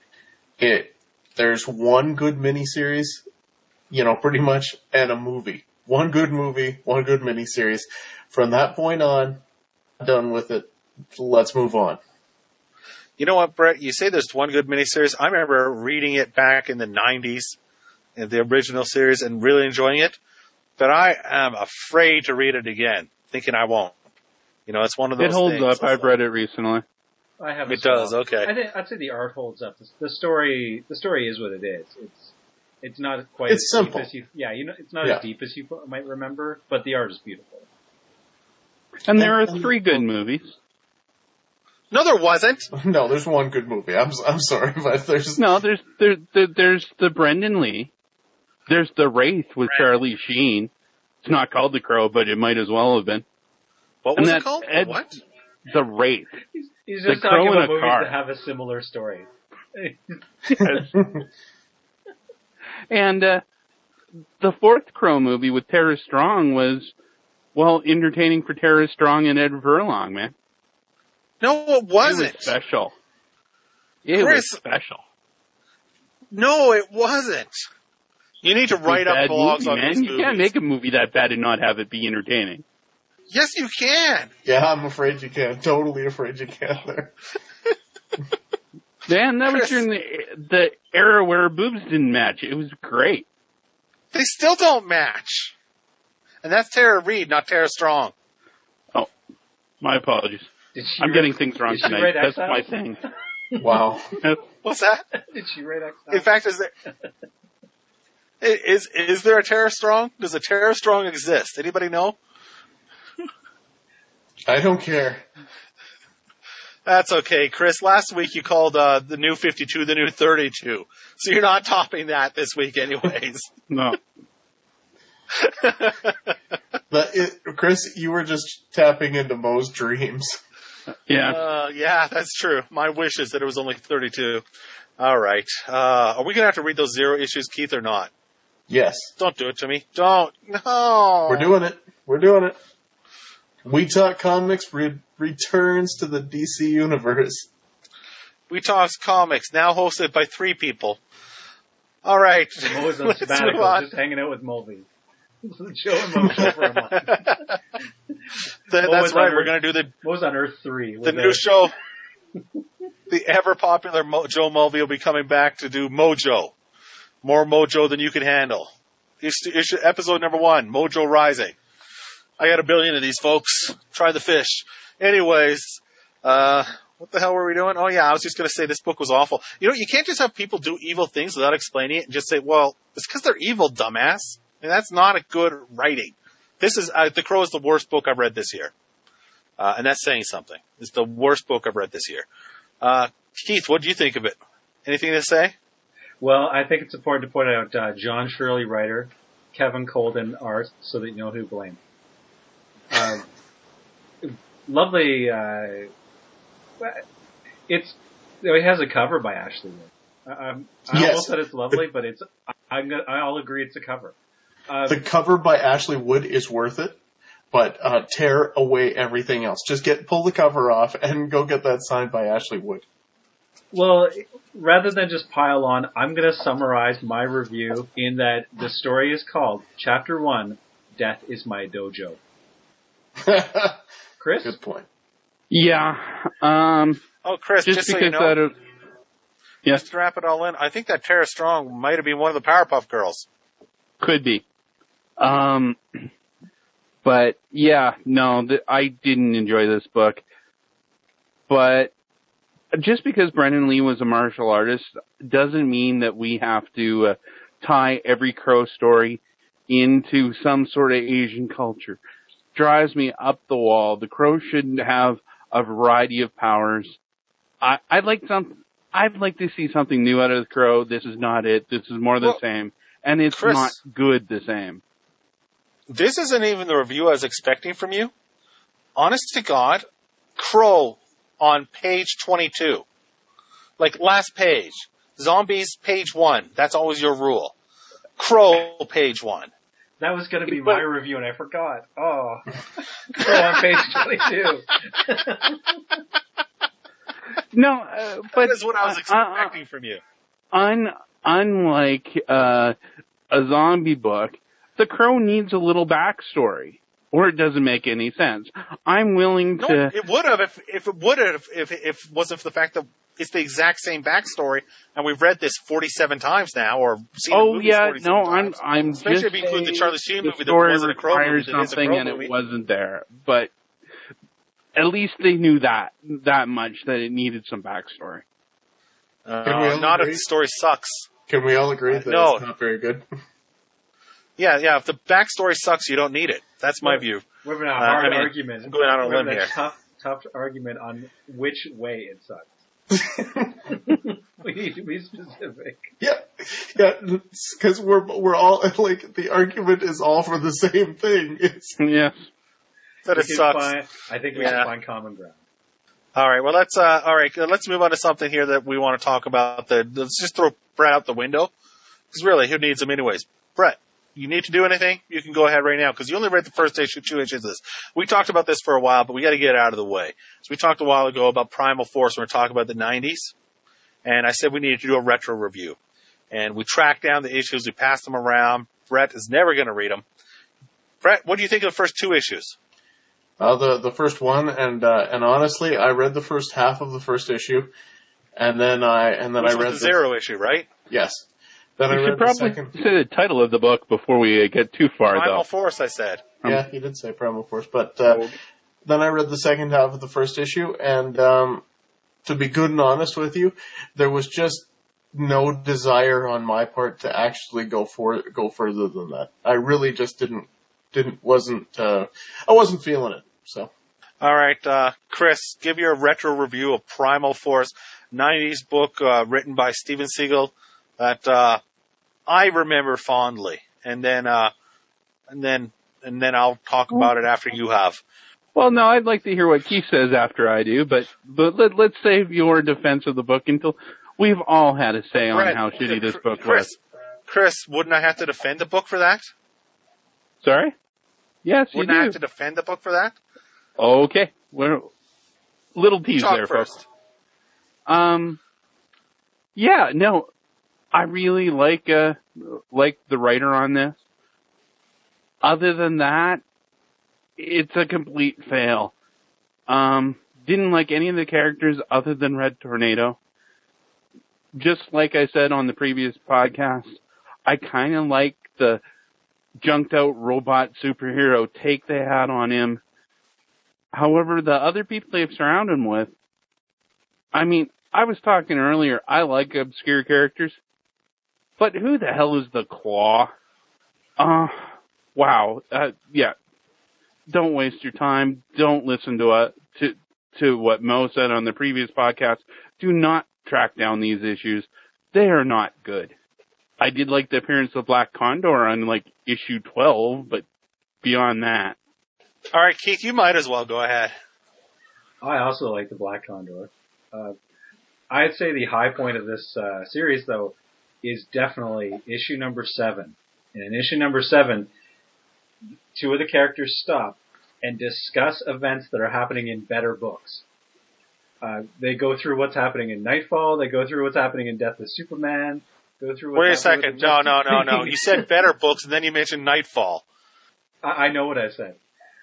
There's one good miniseries, pretty much, and a movie. One good movie, one good miniseries. From that point on, I'm done with it. Let's move on.
You know what, Brett? You say there's one good miniseries. I remember reading it back in the 90s, in the original series, and really enjoying it. But I am afraid to read it again, thinking I won't. It's one of those things.
It holds up. I've read it recently.
I have.
It does. Okay.
I'd say the art holds up. The story is what it is. It's not quite.
It's
as
simple.
Deep as you, yeah, it's not as deep as you might remember, but the art is beautiful.
And there are 3 good movies.
No, there wasn't.
No, there's one good movie. I'm sorry, but there's
there's the Brendan Lee. There's The Wraith with Charlie Sheen. It's not called The Crow, but it might as well have been.
What was it called? What?
The Wraith.
He's
The
just
Crow
talking
in
about
a
movies
car.
that have a similar story.
And the 4th Crow movie with Tara Strong was, well, entertaining for Tara Strong and Ed Furlong, man.
No, it wasn't.
It was special. It
Chris,
was special.
No, it wasn't. You need to write up blogs
movie,
on
man.
these
You
movies.
can't make a movie that bad and not have it be entertaining.
Yes, you can.
Yeah, I'm afraid you can. Totally afraid you can there.
Dan, that was
Chris.
during the era where boobs didn't match. It was great.
They still don't match. And that's Tara Reid, not Tara Strong.
Oh, my apologies. I'm getting things wrong tonight. That's my thing.
Wow.
What's that?
Did she write X?
In fact, is there a Tara Strong? Does a Tara Strong exist? Anybody know?
I don't care.
That's okay, Chris. Last week you called the new 52 the new 32. So you're not topping that this week anyways.
No.
Chris, you were just tapping into Mo's dreams.
Yeah.
Yeah, that's true. My wish is that it was only 32. All right. Are we going to have to read those 0 issues, Keith, or not?
Yes.
Don't do it to me. Don't. No.
We're doing it. We're doing it. We Talk Comics returns to the DC universe.
We Talk Comics, now hosted by 3 people. All right.
Mo's on
Let's move
sabbatical,
on.
just hanging out with Mulvey. Joe and Mo show for a month.
That's right. We're going to do
Mo's on Earth 3.
the new show. The ever popular Joe Mulvey will be coming back to do Mojo. More Mojo than you can handle. Episode number 1, Mojo Rising. I got 1 billion of these, folks. Try the fish. Anyways, what the hell were we doing? Oh yeah, I was just going to say this book was awful. You know, you can't just have people do evil things without explaining it and just say, well, it's because they're evil, dumbass. And that's not a good writing. This is, The Crow is the worst book I've read this year. And that's saying something. It's the worst book I've read this year. Keith, what do you think of it? Anything to say?
Well, I think it's important to point out John Shirley writer, Kevin Colden art, so that you know who to blame. Lovely. It has a cover by Ashley Wood. I almost said it's lovely, but I'll agree it's a cover.
The cover by Ashley Wood is worth it, but tear away everything else. Just pull the cover off and go get that signed by Ashley Wood.
Well, rather than just pile on, I'm going to summarize my review in that the story is called Chapter 1, Death is My Dojo. Chris?
Good point.
Yeah.
Oh, Chris, just so you know,
yes.
Just to wrap it all in, I think that Tara Strong might have been one of the Powerpuff Girls.
Could be. But yeah, no, I didn't enjoy this book. But just because Brendan Lee was a martial artist doesn't mean that we have to tie every Crow story into some sort of Asian culture. Drives me up the wall. The Crow shouldn't have a variety of powers. I'd like to see something new out of the Crow. This is not it. This is more the same. And it's
Chris,
not good the same.
This isn't even the review I was expecting from you. Honest to God, Crow on page 22. Like last page. Zombies, page 1. That's always your rule. Crow, page 1.
That was going to be my review and I forgot. Oh. Crow on page 22.
No, but
that is what I was expecting from you.
Unlike a zombie book, The Crow needs a little backstory, or it doesn't make any sense. I'm willing to.
No, it would have if it wasn't for the fact that it's the exact same backstory, and we've read this 47 times now, or seen the movie 47 times.
I'm
especially
just
if you include the Charlie Sheen movie that
story
wasn't a Crow movie, that is a
something,
Crow
and
movie.
it wasn't there, but at least they knew that much that it needed some backstory.
Not if the story sucks.
Can we all agree that
no.
it's not very good?
Yeah. If the backstory sucks, you don't need it. That's my view.
We're having a hard
I mean,
argument.
I'm going out on a limb
We're having
here.
Tough argument on which way it sucks. We need to be specific.
Yeah, because we're all like the argument is all for the same thing. It's
Yes.
That it sucks.
I think we can find common ground.
All right. Well, let's move on to something here that we want to talk about. Let's just throw Brett out the window. Because really, who needs him anyways? Brett, you need to do anything? You can go ahead right now because you only read the first 2 issues of this. We talked about this for a while, but we got to get it out of the way. So we talked a while ago about Primal Force when we were talking about the 90s. And I said we needed to do a retro review. And we tracked down the issues. We passed them around. Brett is never going to read them. Brett, what do you think of the first 2 issues?
the first one, and honestly, I read the first half of the first issue, and then I read
the Zero issue, right?
Yes. Then I
You
read
should probably
the second.
say the title of the book before we get too far,
Primal
though.
Force, I said.
Yeah, he did say Primal Force, but then I read the second half of the first issue, and to be good and honest with you, there was just no desire on my part to actually go further than that. I really just I wasn't feeling it. So,
all right, Chris, give your retro review of Primal Force, 90s book written by Steven Seagal that I remember fondly, and then I'll talk about it after you have.
Well, no, I'd like to hear what Keith says after I do, but let's save your defense of the book until we've all had a say on how shitty this book was.
Chris, wouldn't I have to defend the book for that?
Sorry? Yes, you do.
Wouldn't I have to defend the book for that?
Okay. Well, little tease
Talk
there,
first.
folks. Yeah, no, I really like the writer on this. Other than that, it's a complete fail. Didn't like any of the characters other than Red Tornado. Just like I said on the previous podcast, I kind of like the junked out robot superhero take they had on him. However, the other people they've surrounded him with, I mean, I was talking earlier, I like obscure characters, but who the hell is the Claw? Wow. Yeah. Don't waste your time. Don't listen to what Mo said on the previous podcast. Do not track down these issues. They are not good. I did like the appearance of Black Condor on like issue 12, but beyond that.
All right, Keith, you might as well go ahead.
I also like the Black Condor. I'd say the high point of this series, though, is definitely issue number 7. And in issue number 7, 2 of the characters stop and discuss events that are happening in better books. They go through what's happening in Nightfall. They go through what's happening in Death of Superman. Go through.
Wait a second. No. You said better books, and then you mentioned Nightfall.
I know what I said.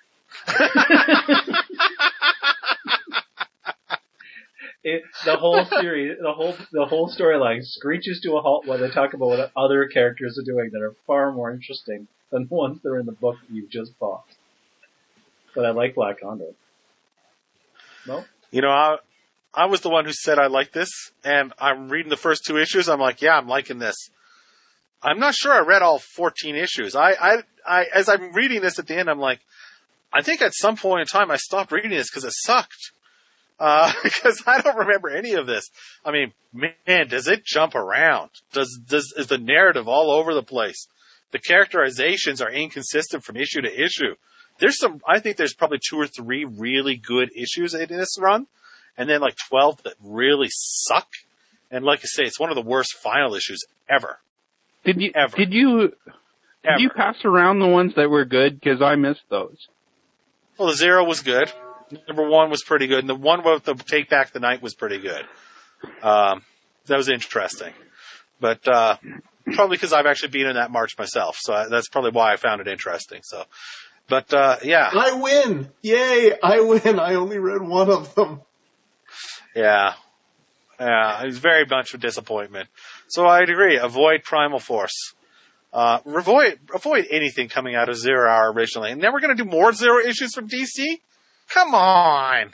The whole series, the whole storyline screeches to a halt while they talk about what other characters are doing that are far more interesting than the ones that are in the book that you've just bought. But I like Black Condor. No?
You know, I was the one who said I like this, and I'm reading the first 2 issues. I'm like, yeah, I'm liking this. I'm not sure I read all 14 issues. I as I'm reading this at the end, I'm like, I think at some point in time I stopped reading this because it sucked. Because I don't remember any of this. I mean, man, does it jump around? Is the narrative all over the place? The characterizations are inconsistent from issue to issue. I think there's probably 2 or 3 really good issues in this run, and then like 12 that really suck. And like I say, it's one of the worst final issues ever.
Did you pass around the ones that were good? Because I missed those.
Well, the Zero was good. Number 1 was pretty good, and the one with the Take Back the Night was pretty good. That was interesting. But probably because I've actually been in that march myself, so that's probably why I found it interesting. So, but yeah,
I win! Yay! I win! I only read one of them.
Yeah, it was very much of disappointment. So I'd agree. Avoid Primal Force. Avoid anything coming out of Zero Hour originally, and then we're going to do more Zero issues from DC. Come on.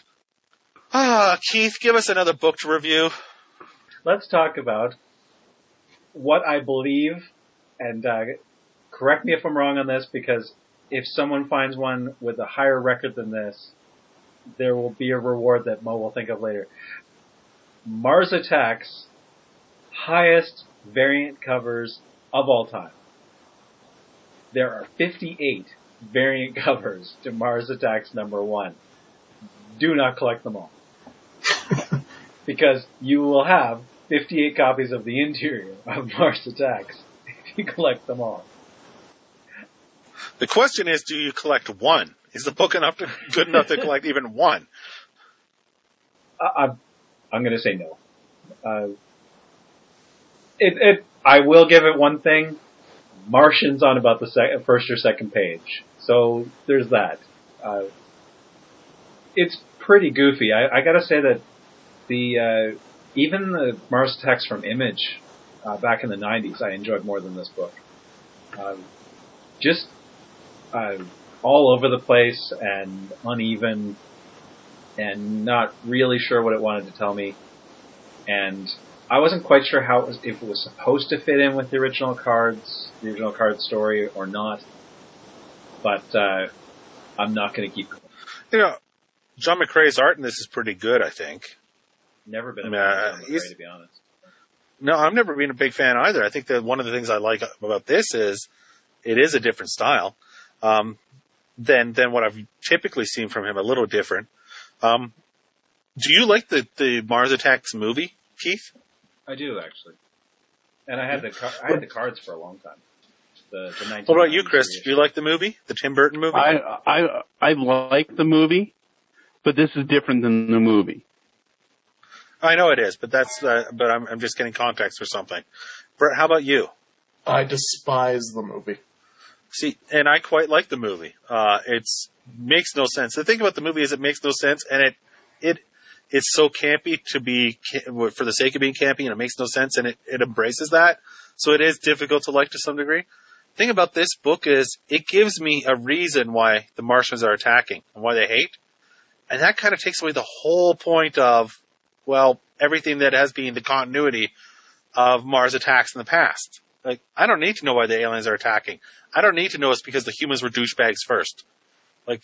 Keith, give us another book to review.
Let's talk about what I believe, and correct me if I'm wrong on this, because if someone finds one with a higher record than this, there will be a reward that Mo will think of later. Mars Attacks, highest variant covers of all time. There are 58 variant covers to Mars Attacks #1. Do not collect them all. Because you will have 58 copies of the interior of Mars Attacks if you collect them all.
The question is, do you collect one? Is the book good enough to collect even one?
I'm going to say no. I will give it one thing. Martian's on about the first or second page. So there's that. It's pretty goofy. I gotta say that even the Mars Attacks from Image, back in the 90s, I enjoyed more than this book. All over the place and uneven and not really sure what it wanted to tell me. And I wasn't quite sure if it was supposed to fit in with the original card story or not. But I'm not going to keep going.
You know, John McCrae's art in this is pretty good, I think.
Never been a fan of John McCrae, to be honest.
No, I've never been a big fan either. I think that one of the things I like about this is it is a different style than what I've typically seen from him, a little different. Do you like the Mars Attacks movie, Keith?
I do, actually. And I had the cards for a long time. The
what about you, Chris? Do you like the movie, the Tim Burton movie?
I like the movie, but this is different than the movie.
I know it is, but I'm just getting context for something. Brett, how about you?
I despise the movie.
See, and I quite like the movie. It makes no sense. The thing about the movie is it makes no sense, and it's so campy to be for the sake of being campy, and it makes no sense, and it embraces that. So it is difficult to like to some degree. The thing about this book is it gives me a reason why the Martians are attacking and why they hate, and that kind of takes away the whole point of, well, everything that has been the continuity of Mars Attacks in the past. Like, I don't need to know why the aliens are attacking. I don't need to know it's because the humans were douchebags first. Like,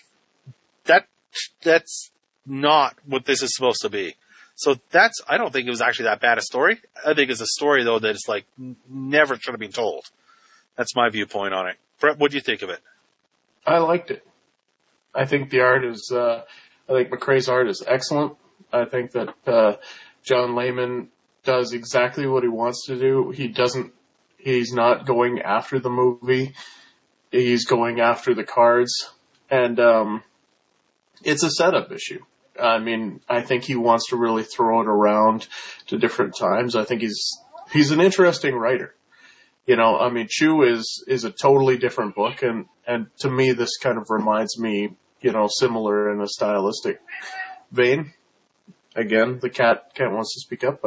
that's not what this is supposed to be. So I don't think it was actually that bad a story. I think it's a story, though, that is like never should have been told. That's my viewpoint on it. Brett, what do you think of it?
I liked it. I think the art is, I think McCrae's art is excellent. I think that, John Layman does exactly what he wants to do. He's not going after the movie. He's going after the cards. And, it's a setup issue. I mean, I think he wants to really throw it around to different times. I think he's an interesting writer. You know, I mean, Chew is a totally different book, and to me, this kind of reminds me, you know, similar in a stylistic vein. Again, the cat wants to speak up,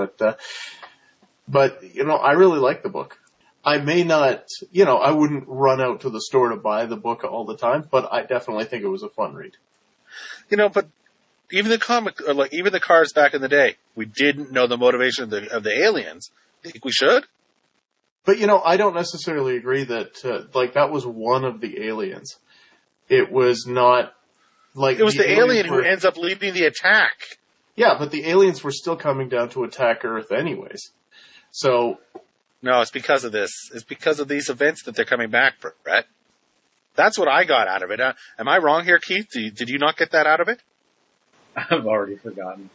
but you know, I really like the book. I may not, you know, I wouldn't run out to the store to buy the book all the time, but I definitely think it was a fun read.
You know, but even even the cards back in the day, we didn't know the motivation of the aliens. I think we should.
But, you know, I don't necessarily agree that, that was one of the aliens. It was not,
it was the alien who ends up leading the attack.
Yeah, but the aliens were still coming down to attack Earth anyways. So.
No, it's because of this. It's because of these events that they're coming back, Brett. That's what I got out of it. Am I wrong here, Keith? Did you not get that out of it?
I've already forgotten.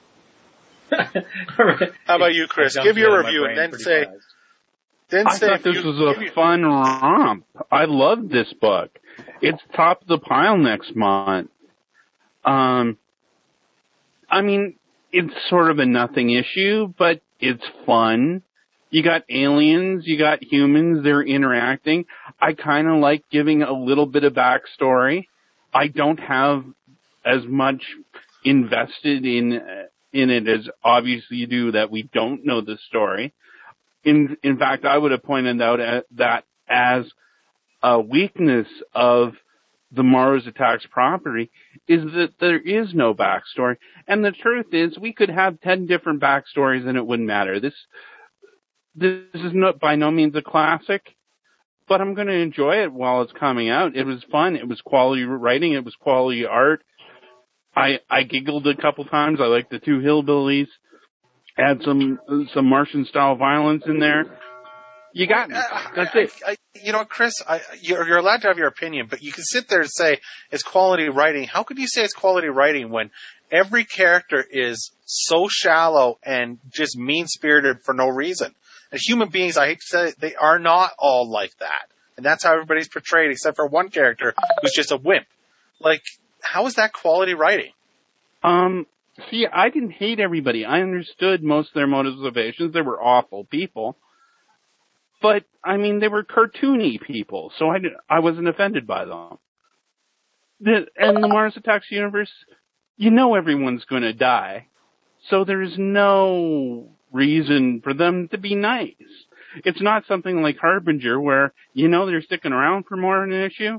How about you, Chris? Give your review and then say...
Fast.
I thought this was a fun romp. I loved this book. It's top of the pile next month. I mean, it's sort of a nothing issue, but it's fun. You got aliens, you got humans, they're interacting. I kind of like giving a little bit of backstory. I don't have as much invested in it as obviously you do that we don't know the story. In fact, I would have pointed out that as a weakness of the Mars Attacks property is that there is no backstory. And the truth is we could have 10 different backstories and it wouldn't matter. this is by no means a classic, but I'm going to enjoy it while it's coming out. It was fun. It was quality writing. It was quality art. I giggled a couple times. I liked the two hillbillies. Add some Martian style violence in there. You got me. That's it.
You know, Chris, you're allowed to have your opinion, but you can sit there and say it's quality writing. How could you say it's quality writing when every character is so shallow and just mean-spirited for no reason? And human beings, I hate to say it, they are not all like that. And that's how everybody's portrayed, except for one character who's just a wimp. Like, how is that quality writing?
See, I didn't hate everybody. I understood most of their motivations. They were awful people. But, I mean, they were cartoony people, so I wasn't offended by them. And the Mars Attacks universe, you know everyone's going to die. So there's no reason for them to be nice. It's not something like Harbinger where, you know, they're sticking around for more than an issue.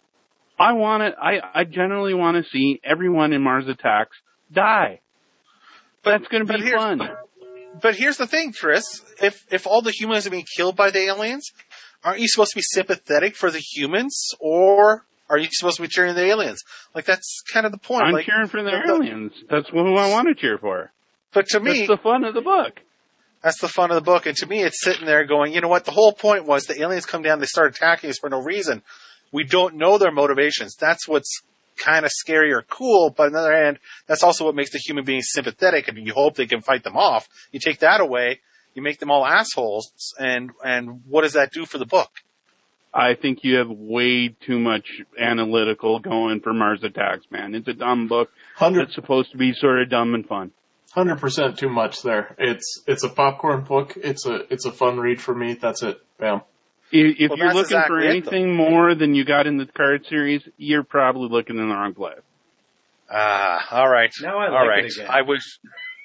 I generally want to see everyone in Mars Attacks die. That's going to be fun.
But here's the thing, Chris. If all the humans are being killed by the aliens, aren't you supposed to be sympathetic for the humans, or are you supposed to be cheering the aliens? Like, that's kind of the point.
I'm cheering for the aliens. That's who I want to cheer for.
But to me,
that's the fun of the book.
That's the fun of the book. And to me, it's sitting there going, you know what? The whole point was the aliens come down, they start attacking us for no reason. We don't know their motivations. That's what's kind of scary or cool, but on the other hand, that's also what makes the human beings sympathetic, and you hope they can fight them off. You take that away, you make them all assholes, and what does that do for the book?
I think you have way too much analytical going for Mars Attacks, man. It's a dumb book. It's supposed to be sort of dumb and fun.
100% too much there. It's a popcorn book. It's a fun read for me. That's it. Bam.
If you're looking for anything more than you got in the card series, you're probably looking in the wrong place.
All right.
Now I like it again.
I wish.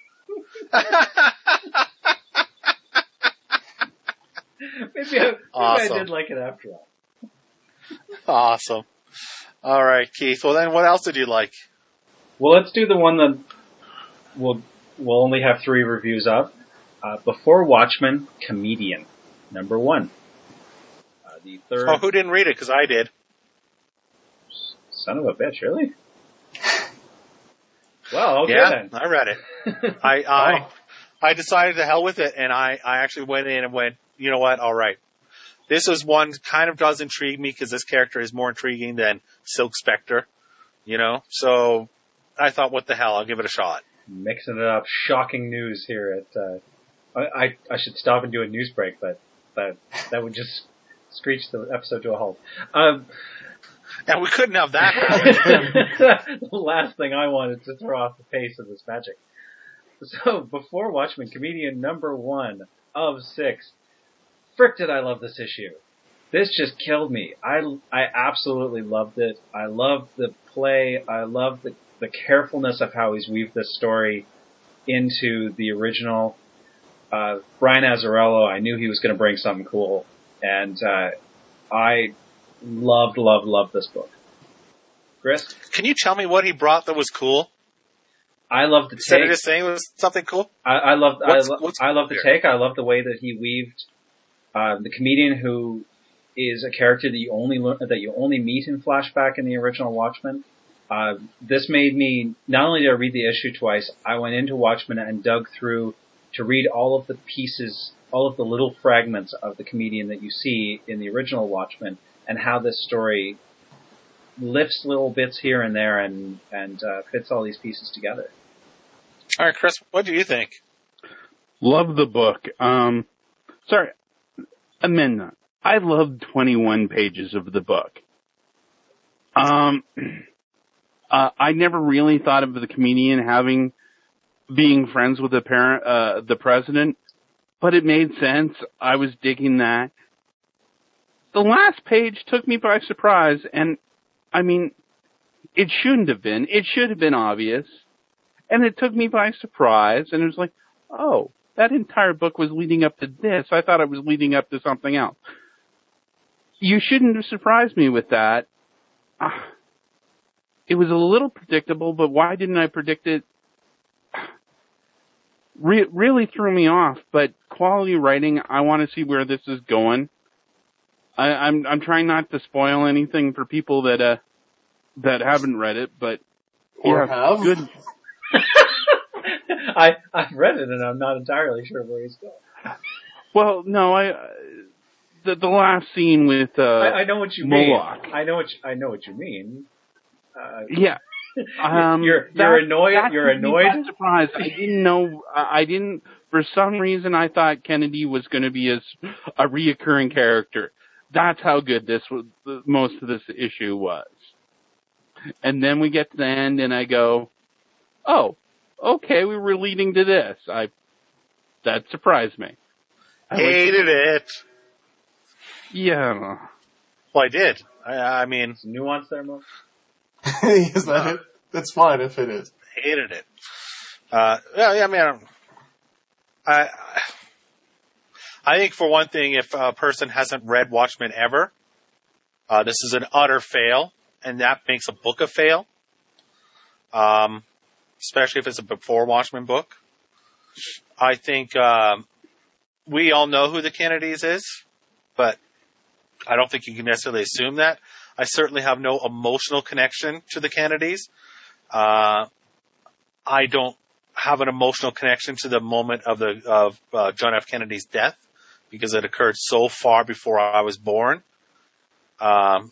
Maybe I did like it after all.
Awesome. All right, Keith. Well, then what else did you like?
Well, let's do the one that we'll only have 3 reviews of. Before Watchmen, Comedian, number 1. The third.
Oh, who didn't read it? Because I did.
Son of a bitch, really? Well, okay then.
I read it. I decided to hell with it, and I actually went in and went, you know what? All right. This is one kind of does intrigue me because this character is more intriguing than Silk Spectre, you know? So I thought, what the hell? I'll give it a shot.
Mixing it up. Shocking news here at, I should stop and do a news break, but that would just screech the episode to a halt.
And we couldn't have that.
The last thing I wanted to throw off the pace of this magic. So, Before Watchmen, Comedian number 1 of 6. Frick did I love this issue. This just killed me. I absolutely loved it. I loved the play. I loved the carefulness of how he's weaved this story into the original. Brian Azzarello, I knew he was going to bring something cool. And I loved this book. Chris?
Can you tell me what he brought that was cool?
I love the take.
Instead of just saying it was something cool?
I love the take. I love the way that he weaved the comedian who is a character that you only meet in flashback in the original Watchmen. This made me, not only did I read the issue twice, I went into Watchmen and dug through to read all of the pieces, all of the little fragments of the comedian that you see in the original Watchmen, and how this story lifts little bits here and there and fits all these pieces together.
All right, Chris, what do you think?
Love the book. Sorry, amend that. I loved 21 pages of the book. I never really thought of the comedian being friends with the president, but it made sense. I was digging that. The last page took me by surprise, and I mean, it shouldn't have been. It should have been obvious. And it took me by surprise, and it was like, oh, that entire book was leading up to this. I thought it was leading up to something else. You shouldn't have surprised me with that. It was a little predictable, but why didn't I predict it? really threw me off. But quality writing, I want to see where this is going. I'm trying not to spoil anything for people that haven't read it, but
or have
good.
I've read it and I'm not entirely sure where he's going.
Well, no, the last scene with
I know what you
Moloch.
mean. I know what you mean.
Yeah.
You're annoyed. You're annoyed.
Surprised. I didn't know. I didn't. For some reason, I thought Kennedy was going to be a reoccurring character. That's how good this was. Most of this issue was. And then we get to the end, and I go, "Oh, okay, we were leading to this." That surprised me.
Hated it.
Yeah.
Well, I did. I mean,
nuance there, Mo?
Is that it? That's fine if it is.
Hated it. Yeah, I mean, I think for one thing, if a person hasn't read Watchmen ever, this is an utter fail, and that makes a book a fail. Especially if it's a before Watchmen book. I think we all know who the Kennedys is, but I don't think you can necessarily assume that. I certainly have no emotional connection to the Kennedys. I don't have an emotional connection to the moment of John F. Kennedy's death because it occurred so far before I was born. I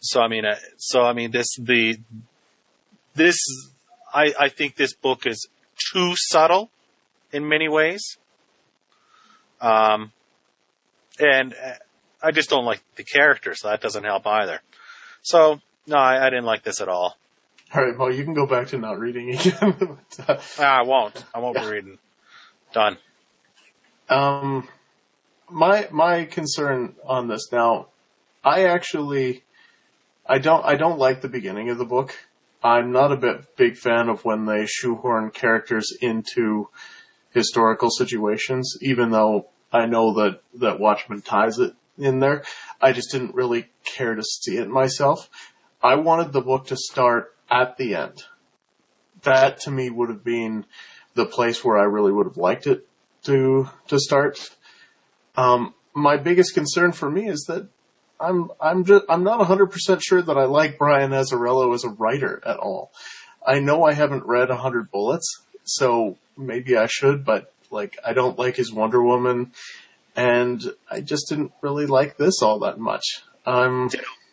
think this book is too subtle in many ways. And I just don't like the characters, so that doesn't help either. So, no, I didn't like this at all.
Alright, well, you can go back to not reading again.
I won't. I won't be reading. Done.
My concern on this now, I don't like the beginning of the book. I'm not a big fan of when they shoehorn characters into historical situations, even though I know that Watchmen ties it in there. I just didn't really care to see it myself. I wanted the book to start at the end. That, to me, would have been the place where I really would have liked it to start. My biggest concern for me is that I'm not 100% sure that I like Brian Azzarello as a writer at all. I know I haven't read 100 Bullets, so maybe I should, but I don't like his Wonder Woman, and I just didn't really like this all that much. I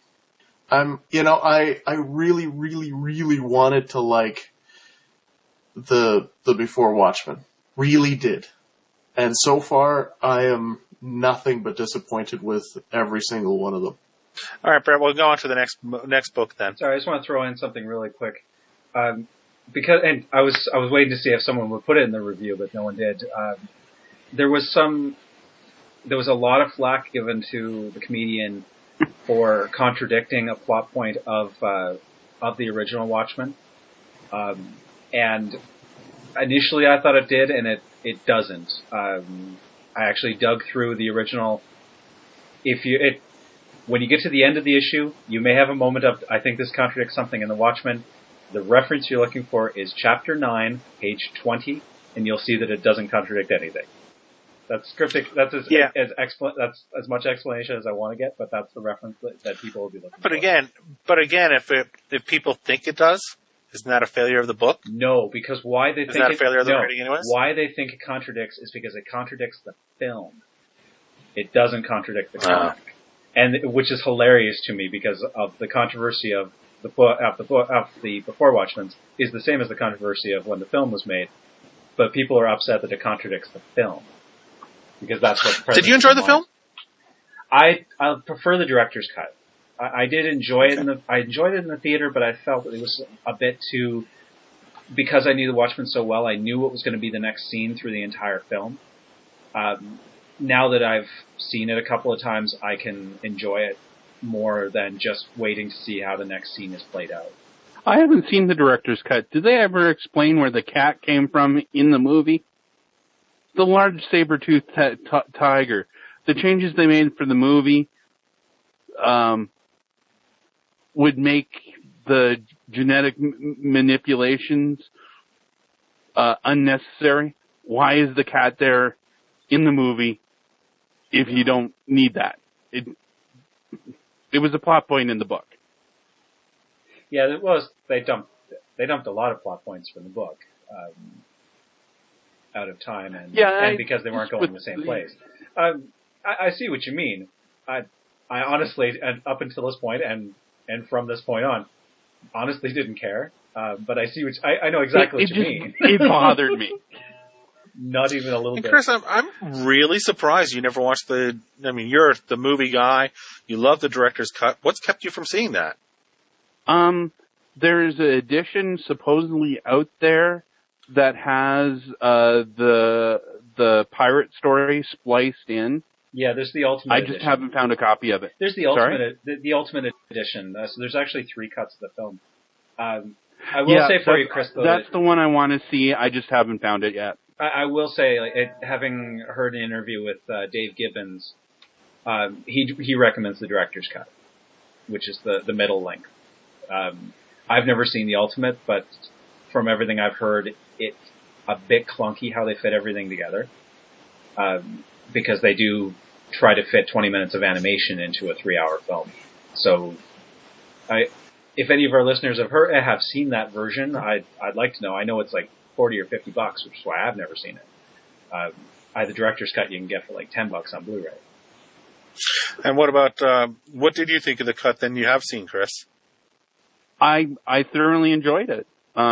really, really, really wanted to like the Before Watchmen. Really did. And so far, I am nothing but disappointed with every single one of them.
All right, Brett, we'll go on to the next book then.
Sorry, I just want to throw in something really quick. Because I was waiting to see if someone would put it in the review, but no one did. There was a lot of flack given to the comedian for contradicting a plot point of the original Watchmen. And initially I thought it did, and it doesn't. I actually dug through the original. When you get to the end of the issue, you may have a moment of, I think this contradicts something in the Watchmen. The reference you're looking for is chapter 9, page 20, and you'll see that it doesn't contradict anything. That's cryptic. That's that's as much explanation as I want to get, but that's the reference that people will be looking for.
But again, if people think it does, isn't that a failure of the book?
No, because why they think
that a failure of the writing anyways?
Why they think it contradicts is because it contradicts the film. It doesn't contradict the comic, and which is hilarious to me because of the controversy of the Before Watchmen is the same as the controversy of when the film was made, but people are upset that it contradicts the film because that's what.
Did you enjoy the film?
I prefer the director's cut. I did enjoy it. I enjoyed it in the theater, but I felt that it was a bit too. Because I knew the Watchmen so well, I knew what was going to be the next scene through the entire film. Now that I've seen it a couple of times, I can enjoy it more than just waiting to see how the next scene is played out.
I haven't seen the director's cut. Did they ever explain where the cat came from in the movie? The large saber-toothed tiger. The changes they made for the movie would make the genetic manipulations unnecessary. why is the cat there in the movie if you don't need that? It was a plot point in the book.
Yeah, it was. They dumped a lot of plot points from the book out of time, and because they weren't going in the same place. I see what you mean. I honestly, and up until this point, and from this point on, honestly didn't care. But I see I know exactly what you mean.
It bothered me.
Not even a little bit.
Chris, I'm really surprised you never watched you're the movie guy. You love the director's cut. What's kept you from seeing that?
There's an edition supposedly out there that has the pirate story spliced in.
Yeah, there's the ultimate edition.
I just haven't found a copy of it.
There's the ultimate the ultimate edition. So there's actually 3 cuts of the film. I will say for you, Chris, though,
that's the one I want to see. I just haven't found it yet.
I will say, having heard an interview with Dave Gibbons, he recommends the director's cut, which is the middle length. I've never seen the ultimate, but from everything I've heard, it's a bit clunky how they fit everything together, because they do try to fit 20 minutes of animation into a 3-hour film. So, if any of our listeners have seen that version, I'd like to know. I know it's like $40 or $50, which is why I've never seen it. The director's cut you can get for like $10 on Blu-ray.
And what about what did you think of the cut then you have seen, Chris?
I thoroughly enjoyed it.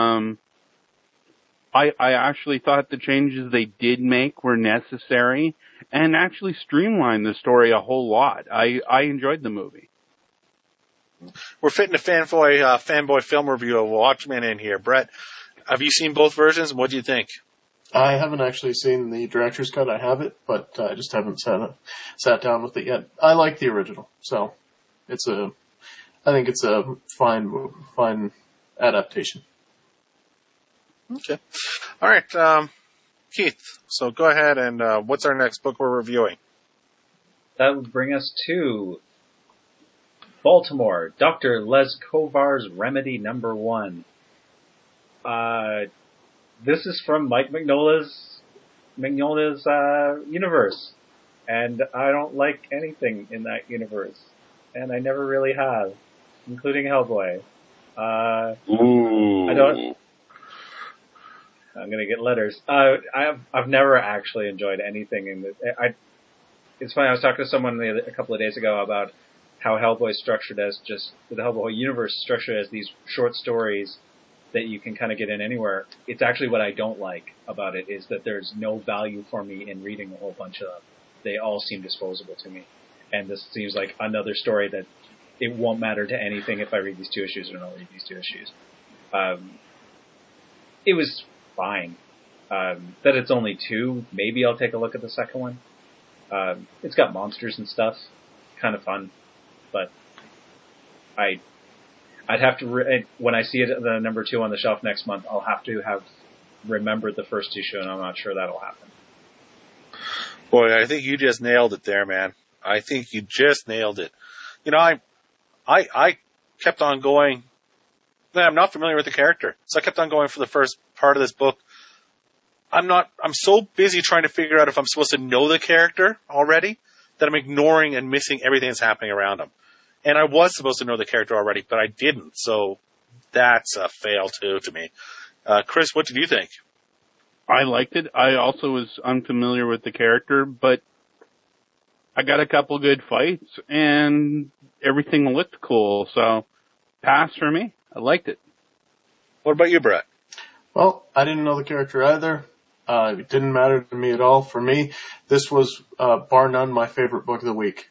I actually thought the changes they did make were necessary and actually streamlined the story a whole lot. I enjoyed the movie.
We're fitting a fanboy film review of Watchmen in here. Brett, have you seen both versions, and what do you think?
I haven't actually seen the director's cut. I have it, but I just haven't sat down with it yet. I like the original, so I think it's a fine adaptation.
Okay. All right, Keith, so go ahead and what's our next book we're reviewing?
That would bring us to Baltimore, Dr. Leskovar's Remedy number 1. This is from Mike Mignola's universe, and I don't like anything in that universe, and I never really have, including Hellboy. I'm gonna get letters. I've never actually enjoyed anything in this. It's funny. I was talking to someone a couple of days ago about how Hellboy is structured as the Hellboy universe is structured as these short stories that you can kind of get in anywhere. It's actually what I don't like about it is that there's no value for me in reading a whole bunch of them. They all seem disposable to me. And this seems like another story that it won't matter to anything if I read these 2 issues or not read these 2 issues. It was fine. That it's only 2, maybe I'll take a look at the second one. It's got monsters and stuff. Kind of fun. But I'd have to, when I see it the number 2 on the shelf next month, I'll have to have remembered the first issue, and I'm not sure that'll happen.
Boy, I think you just nailed it there, man. I think you just nailed it. You know, I kept on going. I'm not familiar with the character, so I kept on going for the first part of this book. I'm so busy trying to figure out if I'm supposed to know the character already that I'm ignoring and missing everything that's happening around him. And I was supposed to know the character already, but I didn't. So that's a fail too to me. Chris, what did you think?
I liked it. I also was unfamiliar with the character, but I got a couple good fights and everything looked cool. So pass for me. I liked it.
What about you, Brett?
Well, I didn't know the character either. It didn't matter to me at all. For me, this was, bar none, my favorite book of the week.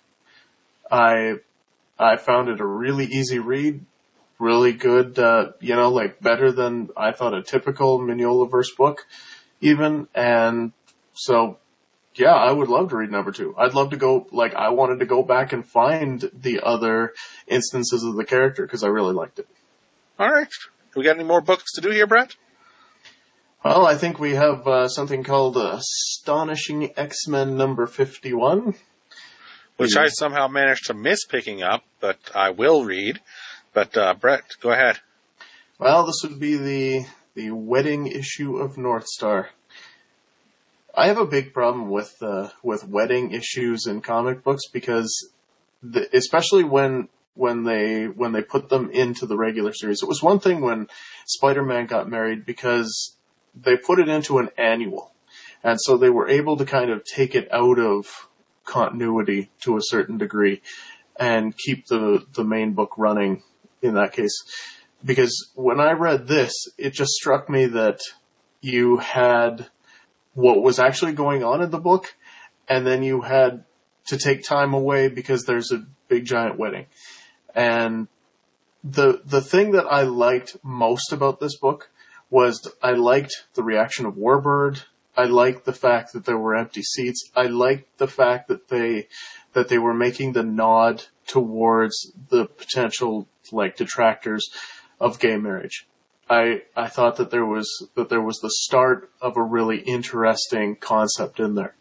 I found it a really easy read, really good, better than I thought a typical Mignola-verse book, even. And so, yeah, I would love to read number 2. I'd love to go, I wanted to go back and find the other instances of the character because I really liked it.
All right. We got any more books to do here, Brett?
Well, I think we have something called Astonishing X-Men number 51.
Which I somehow managed to miss picking up, but I will read. But, Brett, go ahead.
Well, this would be the wedding issue of North Star. I have a big problem with wedding issues in comic books because, especially when they put them into the regular series. It was one thing when Spider-Man got married because they put it into an annual, and so they were able to kind of take it out of continuity to a certain degree and keep the main book running in that case. Because when I read this, it just struck me that you had what was actually going on in the book, and then you had to take time away because there's a big giant wedding. And the thing that I liked most about this book was I liked the reaction of Warbird. I liked the fact that there were empty seats. I liked the fact that they were making the nod towards the potential detractors of gay marriage. I thought that there was the start of a really interesting concept in there.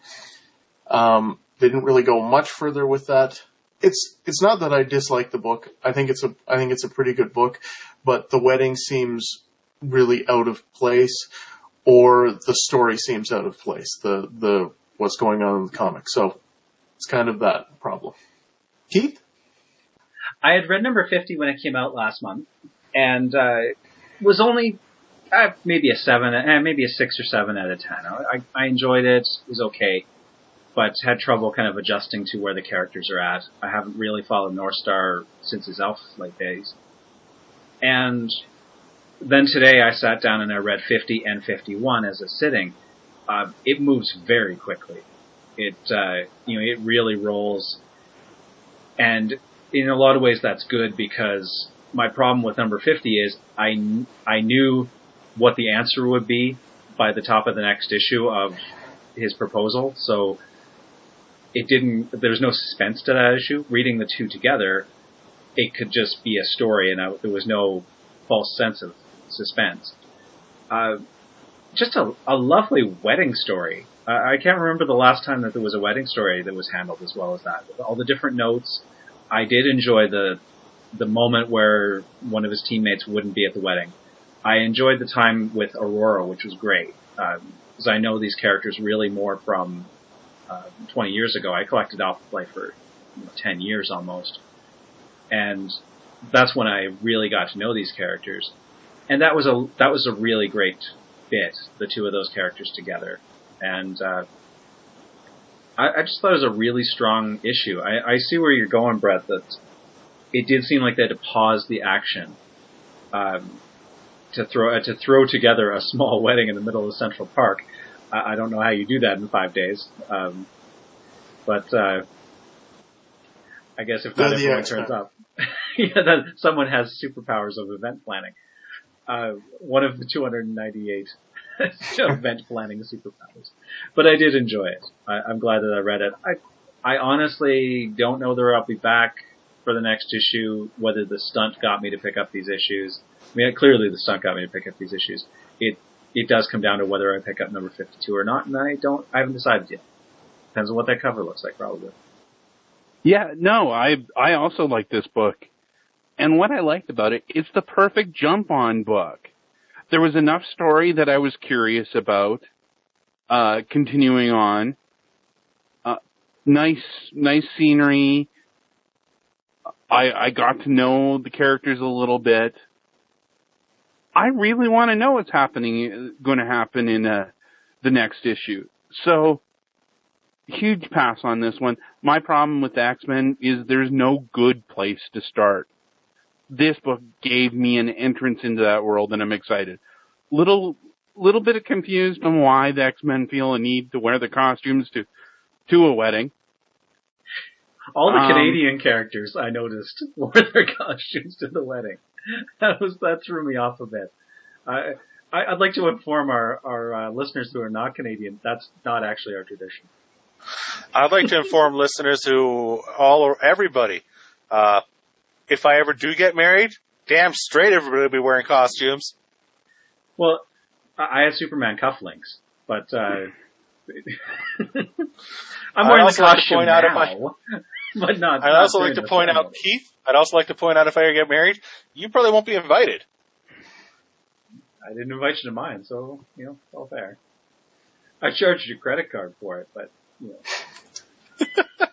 They didn't really go much further with that. It's not that I dislike the book. I think it's a pretty good book, but the wedding seems really out of place, or the story seems out of place. The what's going on in the comic. So it's kind of that problem. Keith?
I had read number 50 when it came out last month, and was only maybe a 7, maybe a 6 or 7 out of 10. I enjoyed it. It was okay, but had trouble kind of adjusting to where the characters are at. I haven't really followed Northstar since his Elf-like days. And then today I sat down and I read 50 and 51 as a sitting. It moves very quickly. It really rolls. And in a lot of ways that's good, because my problem with number 50 is I knew what the answer would be by the top of the next issue of his proposal. So there was no suspense to that issue. Reading the two together, it could just be a story, and there was no false sense of suspense. Just a lovely wedding story. I can't remember the last time that there was a wedding story that was handled as well as that. All the different notes. I did enjoy the moment where one of his teammates wouldn't be at the wedding. I enjoyed the time with Aurora, which was great, because I know these characters really more from 20 years ago. I collected Alpha Flight for 10 years almost, and that's when I really got to know these characters. And that was a really great bit, the two of those characters together. And I just thought it was a really strong issue. I see where you're going, Brett, that it did seem like they had to pause the action to throw together a small wedding in the middle of Central Park. I don't know how you do that in 5 days. But I guess if not everyone turns up, then someone has superpowers of event planning. One of the 298 event planning superpowers. But I did enjoy it. I'm glad that I read it. I honestly don't know whether I'll be back for the next issue, whether the stunt got me to pick up these issues. I mean, clearly the stunt got me to pick up these issues. It does come down to whether I pick up number 52 or not, and I haven't decided yet. Depends on what that cover looks like, probably.
Yeah, no, I also like this book. And what I liked about it, it's the perfect jump-on book. There was enough story that I was curious about, continuing on. Nice scenery. I got to know the characters a little bit. I really want to know what's going to happen in the next issue. So, huge pass on this one. My problem with the X-Men is there's no good place to start. This book gave me an entrance into that world, and I'm excited. Little bit confused on why the X-Men feel a need to wear the costumes to a wedding. All
the Canadian characters, I noticed, wore their costumes to the wedding. That threw me off a bit. I'd like to inform our listeners who are not Canadian, that's not actually our tradition.
I'd like to inform listeners everybody, if I ever do get married, damn straight everybody will be wearing costumes.
Well, I had Superman cufflinks, but I'm wearing the costume now. But not.
I'd also like to point out, Keith, I'd also like to point out if I ever get married, you probably won't be invited.
I didn't invite you to mine, so, it's all fair. I charged your credit card for it, but, you know.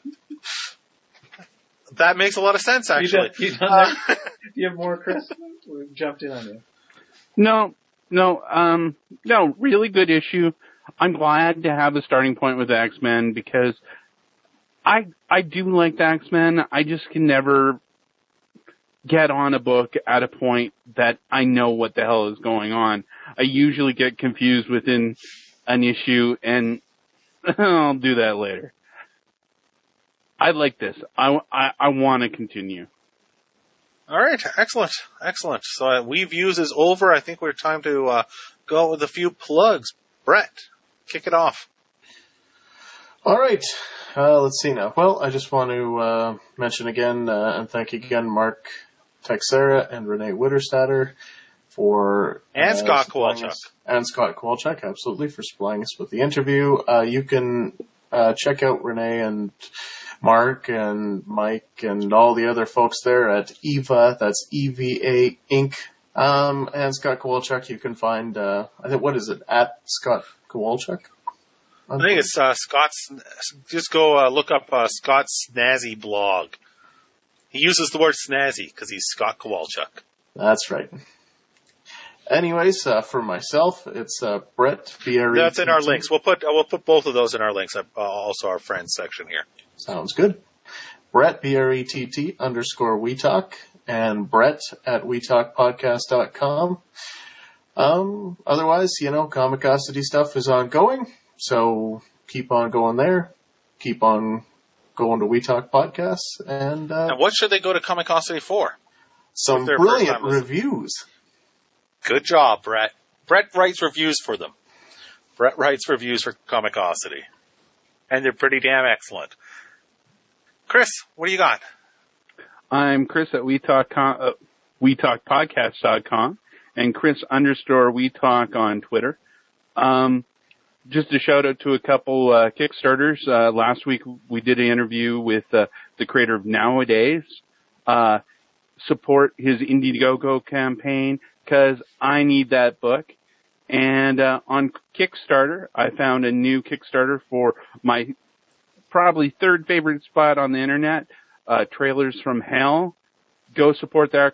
That makes a lot of sense, actually.
You done that? Do you have more, Chris? We jumped in on you.
No, really good issue. I'm glad to have a starting point with the X-Men because I do like the X-Men. I just can never get on a book at a point that I know what the hell is going on. I usually get confused within an issue, and I'll do that later. I like this. I want to continue.
All right, excellent. So Weave Views is over. I think we're time to go with a few plugs. Brett, kick it off.
All right. Let's see now. Well, I just want to mention again and thank again Mark Texera and Renee Witterstatter for
and Scott Kowalczyk.
And Scott Kowalczyk, absolutely, for supplying us with the interview. You can check out Renee and Mark and Mike and all the other folks there at EVA, that's EVA Inc. And Scott Kowalczyk, you can find, I think, what is it, at Scott Kowalczyk?
I think it's Scott's, just go look up Scott's snazzy blog. He uses the word snazzy because he's Scott Kowalczyk.
That's right. Anyways, for myself, it's Brett, B-R-E-T-T.
That's in our links. We'll put both of those in our links, also our friends section here.
Sounds good. Brett, B-R-E-T-T _WeTalk, and Brett at WeTalkPodcast.com. Otherwise, Comicosity stuff is ongoing, so keep on going there. Keep on going to We Talk Podcasts, and
what should they go to Comicosity for?
Some brilliant reviews.
Good job, Brett. Brett writes reviews for them. Brett writes reviews for Comicosity. And they're pretty damn excellent. Chris, what do you got?
I'm Chris at WeTalkPodcast.com and Chris _WeTalk on Twitter. Just a shout out to a couple Kickstarters. Last week we did an interview with the creator of Nowadays. Support his Indiegogo campaign because I need that book. And on Kickstarter, I found a new Kickstarter for my probably third favorite spot on the internet, Trailers from Hell. Go support their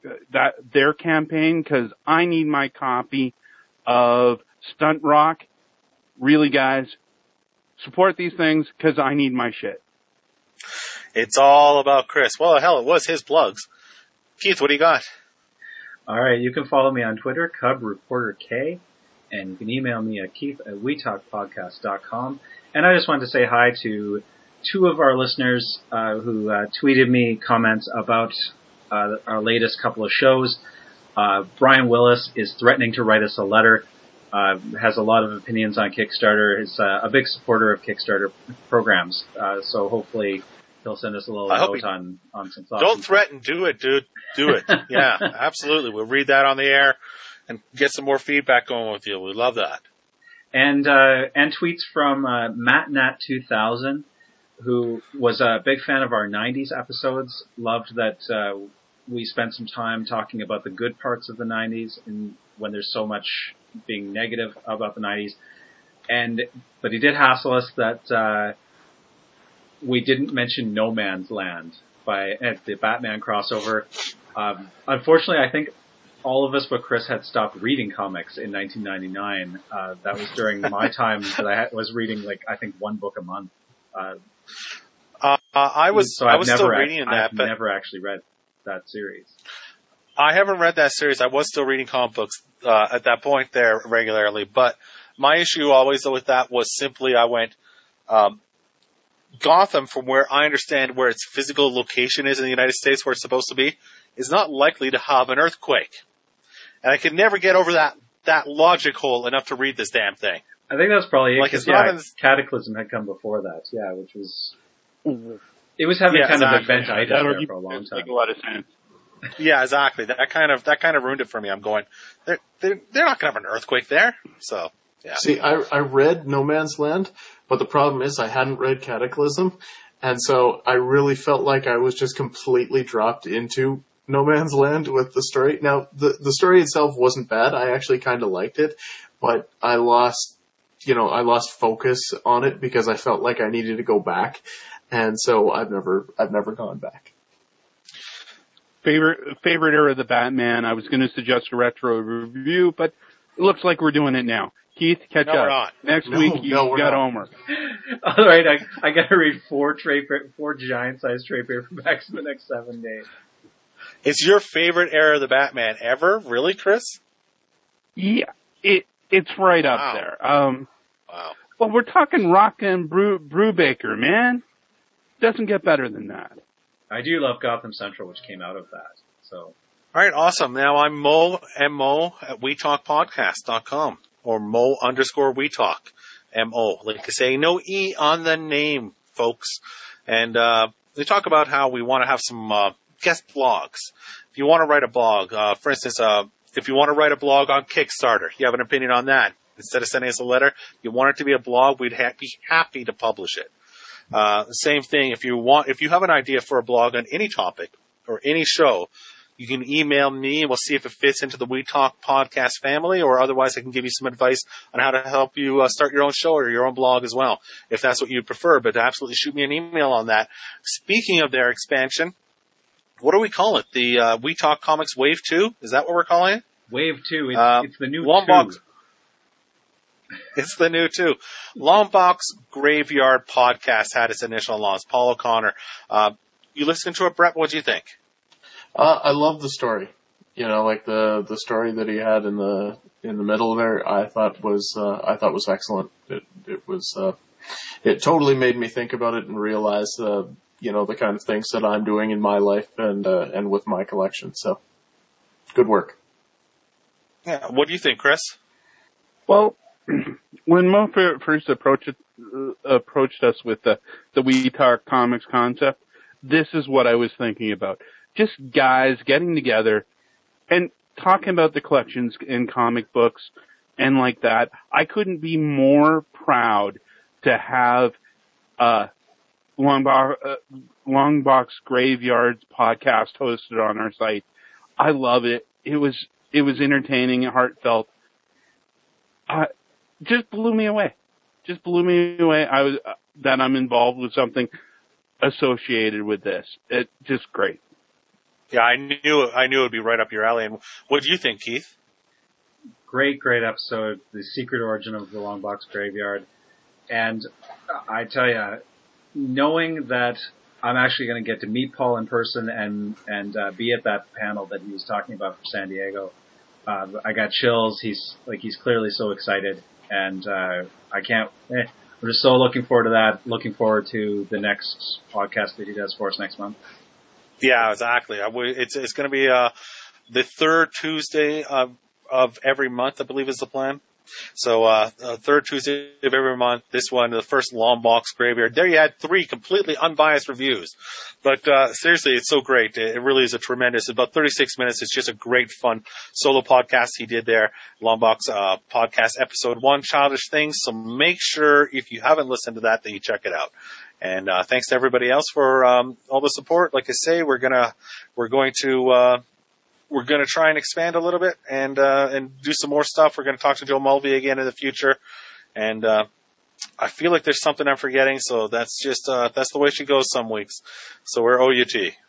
campaign because I need my copy of Stunt Rock. Really, guys, support these things because I need my shit.
It's all about Chris. Well, hell, it was his plugs. Keith, what do you got?
All right, you can follow me on Twitter, CubReporterK, and you can email me at keith@wetalkpodcast.com. And I just wanted to say hi to two of our listeners who tweeted me comments about our latest couple of shows. Brian Willis is threatening to write us a letter, has a lot of opinions on Kickstarter, is a big supporter of Kickstarter programs, so hopefully he'll send us a little note on some thoughts.
Don't threaten, do it, dude. Do it. Yeah, absolutely. We'll read that on the air and get some more feedback going with you. We love that.
And tweets from MattNat2000, who was a big fan of our 90s episodes, loved that we spent some time talking about the good parts of the 90s and when there's so much being negative about the 90s. But he did hassle us that we didn't mention No Man's Land at the Batman crossover. Unfortunately, I think all of us but Chris had stopped reading comics in 1999. That was during my time that I was reading, I think, one book a month.
I was still reading that, but
I've never actually read that series.
I haven't read that series. I was still reading comic books at that point there regularly, but my issue always with that was simply I went Gotham, from where I understand where its physical location is in the United States, where it's supposed to be, is not likely to have an earthquake. And I could never get over that logic hole enough to read this damn thing.
I think that's probably it, because Cataclysm had come before that, which was... It was having kind of eventitis there for a long time.
Make a lot of sense.
Yeah, exactly. That kind of ruined it for me. I'm going, they're not going to have an earthquake there. So, yeah.
See, I read No Man's Land, but the problem is I hadn't read Cataclysm, and so I really felt like I was just completely dropped into No Man's Land with the story. Now, the story itself wasn't bad. I actually kind of liked it, but I lost I lost focus on it because I felt like I needed to go back. And so I've never gone back.
Favorite era of the Batman. I was going to suggest a retro review, but it looks like we're doing it now. Keith, catch up.
We're not.
Next week you got Homer.
All right, I got to read 4 giant-sized trade paperbacks in the next 7 days.
It's your favorite era of the Batman ever? Really, Chris?
Yeah, it's right up there.
Wow.
Well, we're talking Rock and Brubaker, man. Doesn't get better than that.
I do love Gotham Central, which came out of that. So,
all right, awesome. Now I'm Mo, M-O, at WeTalkPodcast.com, or Mo_WeTalk, M-O. Like I say, no E on the name, folks. And we talk about how we want to have some guest blogs. If you want to write a blog, for instance, if you want to write a blog on Kickstarter, you have an opinion on that. Instead of sending us a letter, you want it to be a blog, we'd be happy to publish it. Same thing, if you have an idea for a blog on any topic or any show, you can email me and we'll see if it fits into the We Talk podcast family, or otherwise I can give you some advice on how to help you start your own show or your own blog as well, if that's what you prefer. But absolutely shoot me an email on that. Speaking of their expansion, what do we call it? The We Talk Comics Wave 2? Is that what we're calling it?
Wave 2. It's the new
Longbox.
2.
It's the new 2. Longbox Graveyard Podcast had its initial launch. Paul O'Connor. You listened to it, Brett? What do you think?
I love the story. Like the story that he had in the middle there. I thought was excellent. It totally made me think about it and realize the kind of things that I'm doing in my life and with my collection. So, good work.
Yeah. What do you think, Chris?
Well, when Mo first approached us with the We Talk Comics concept, this is what I was thinking about. Just guys getting together and talking about the collections in comic books and like that. I couldn't be more proud to have Longbox Graveyards podcast hosted on our site. I love it. It was entertaining and heartfelt. Just blew me away. That I'm involved with something associated with this. It's just great.
Yeah, I knew it would be right up your alley. And what do you think, Keith?
Great episode. The secret origin of the Longbox Graveyard. And I tell you, knowing that I'm actually going to get to meet Paul in person and be at that panel that he was talking about for San Diego, I got chills. He's clearly so excited, and I can't. We're just so looking forward to that. Looking forward to the next podcast that he does for us next month.
Yeah, exactly. It's going to be the third Tuesday of every month, I believe, is the plan. So third Tuesday of every month. This one, the first Longbox Graveyard. There you had 3 completely unbiased reviews. But seriously, it's so great. It really is a tremendous. About 36 minutes. It's just a great, fun solo podcast he did there. Longbox podcast episode 1, Childish Things. So make sure, if you haven't listened to that you check it out. And thanks to everybody else for all the support. Like I say, we're going to try and expand a little bit and do some more stuff. We're going to talk to Joe Mulvey again in the future. And I feel like there's something I'm forgetting, so that's just that's the way she goes some weeks. So we're OUT.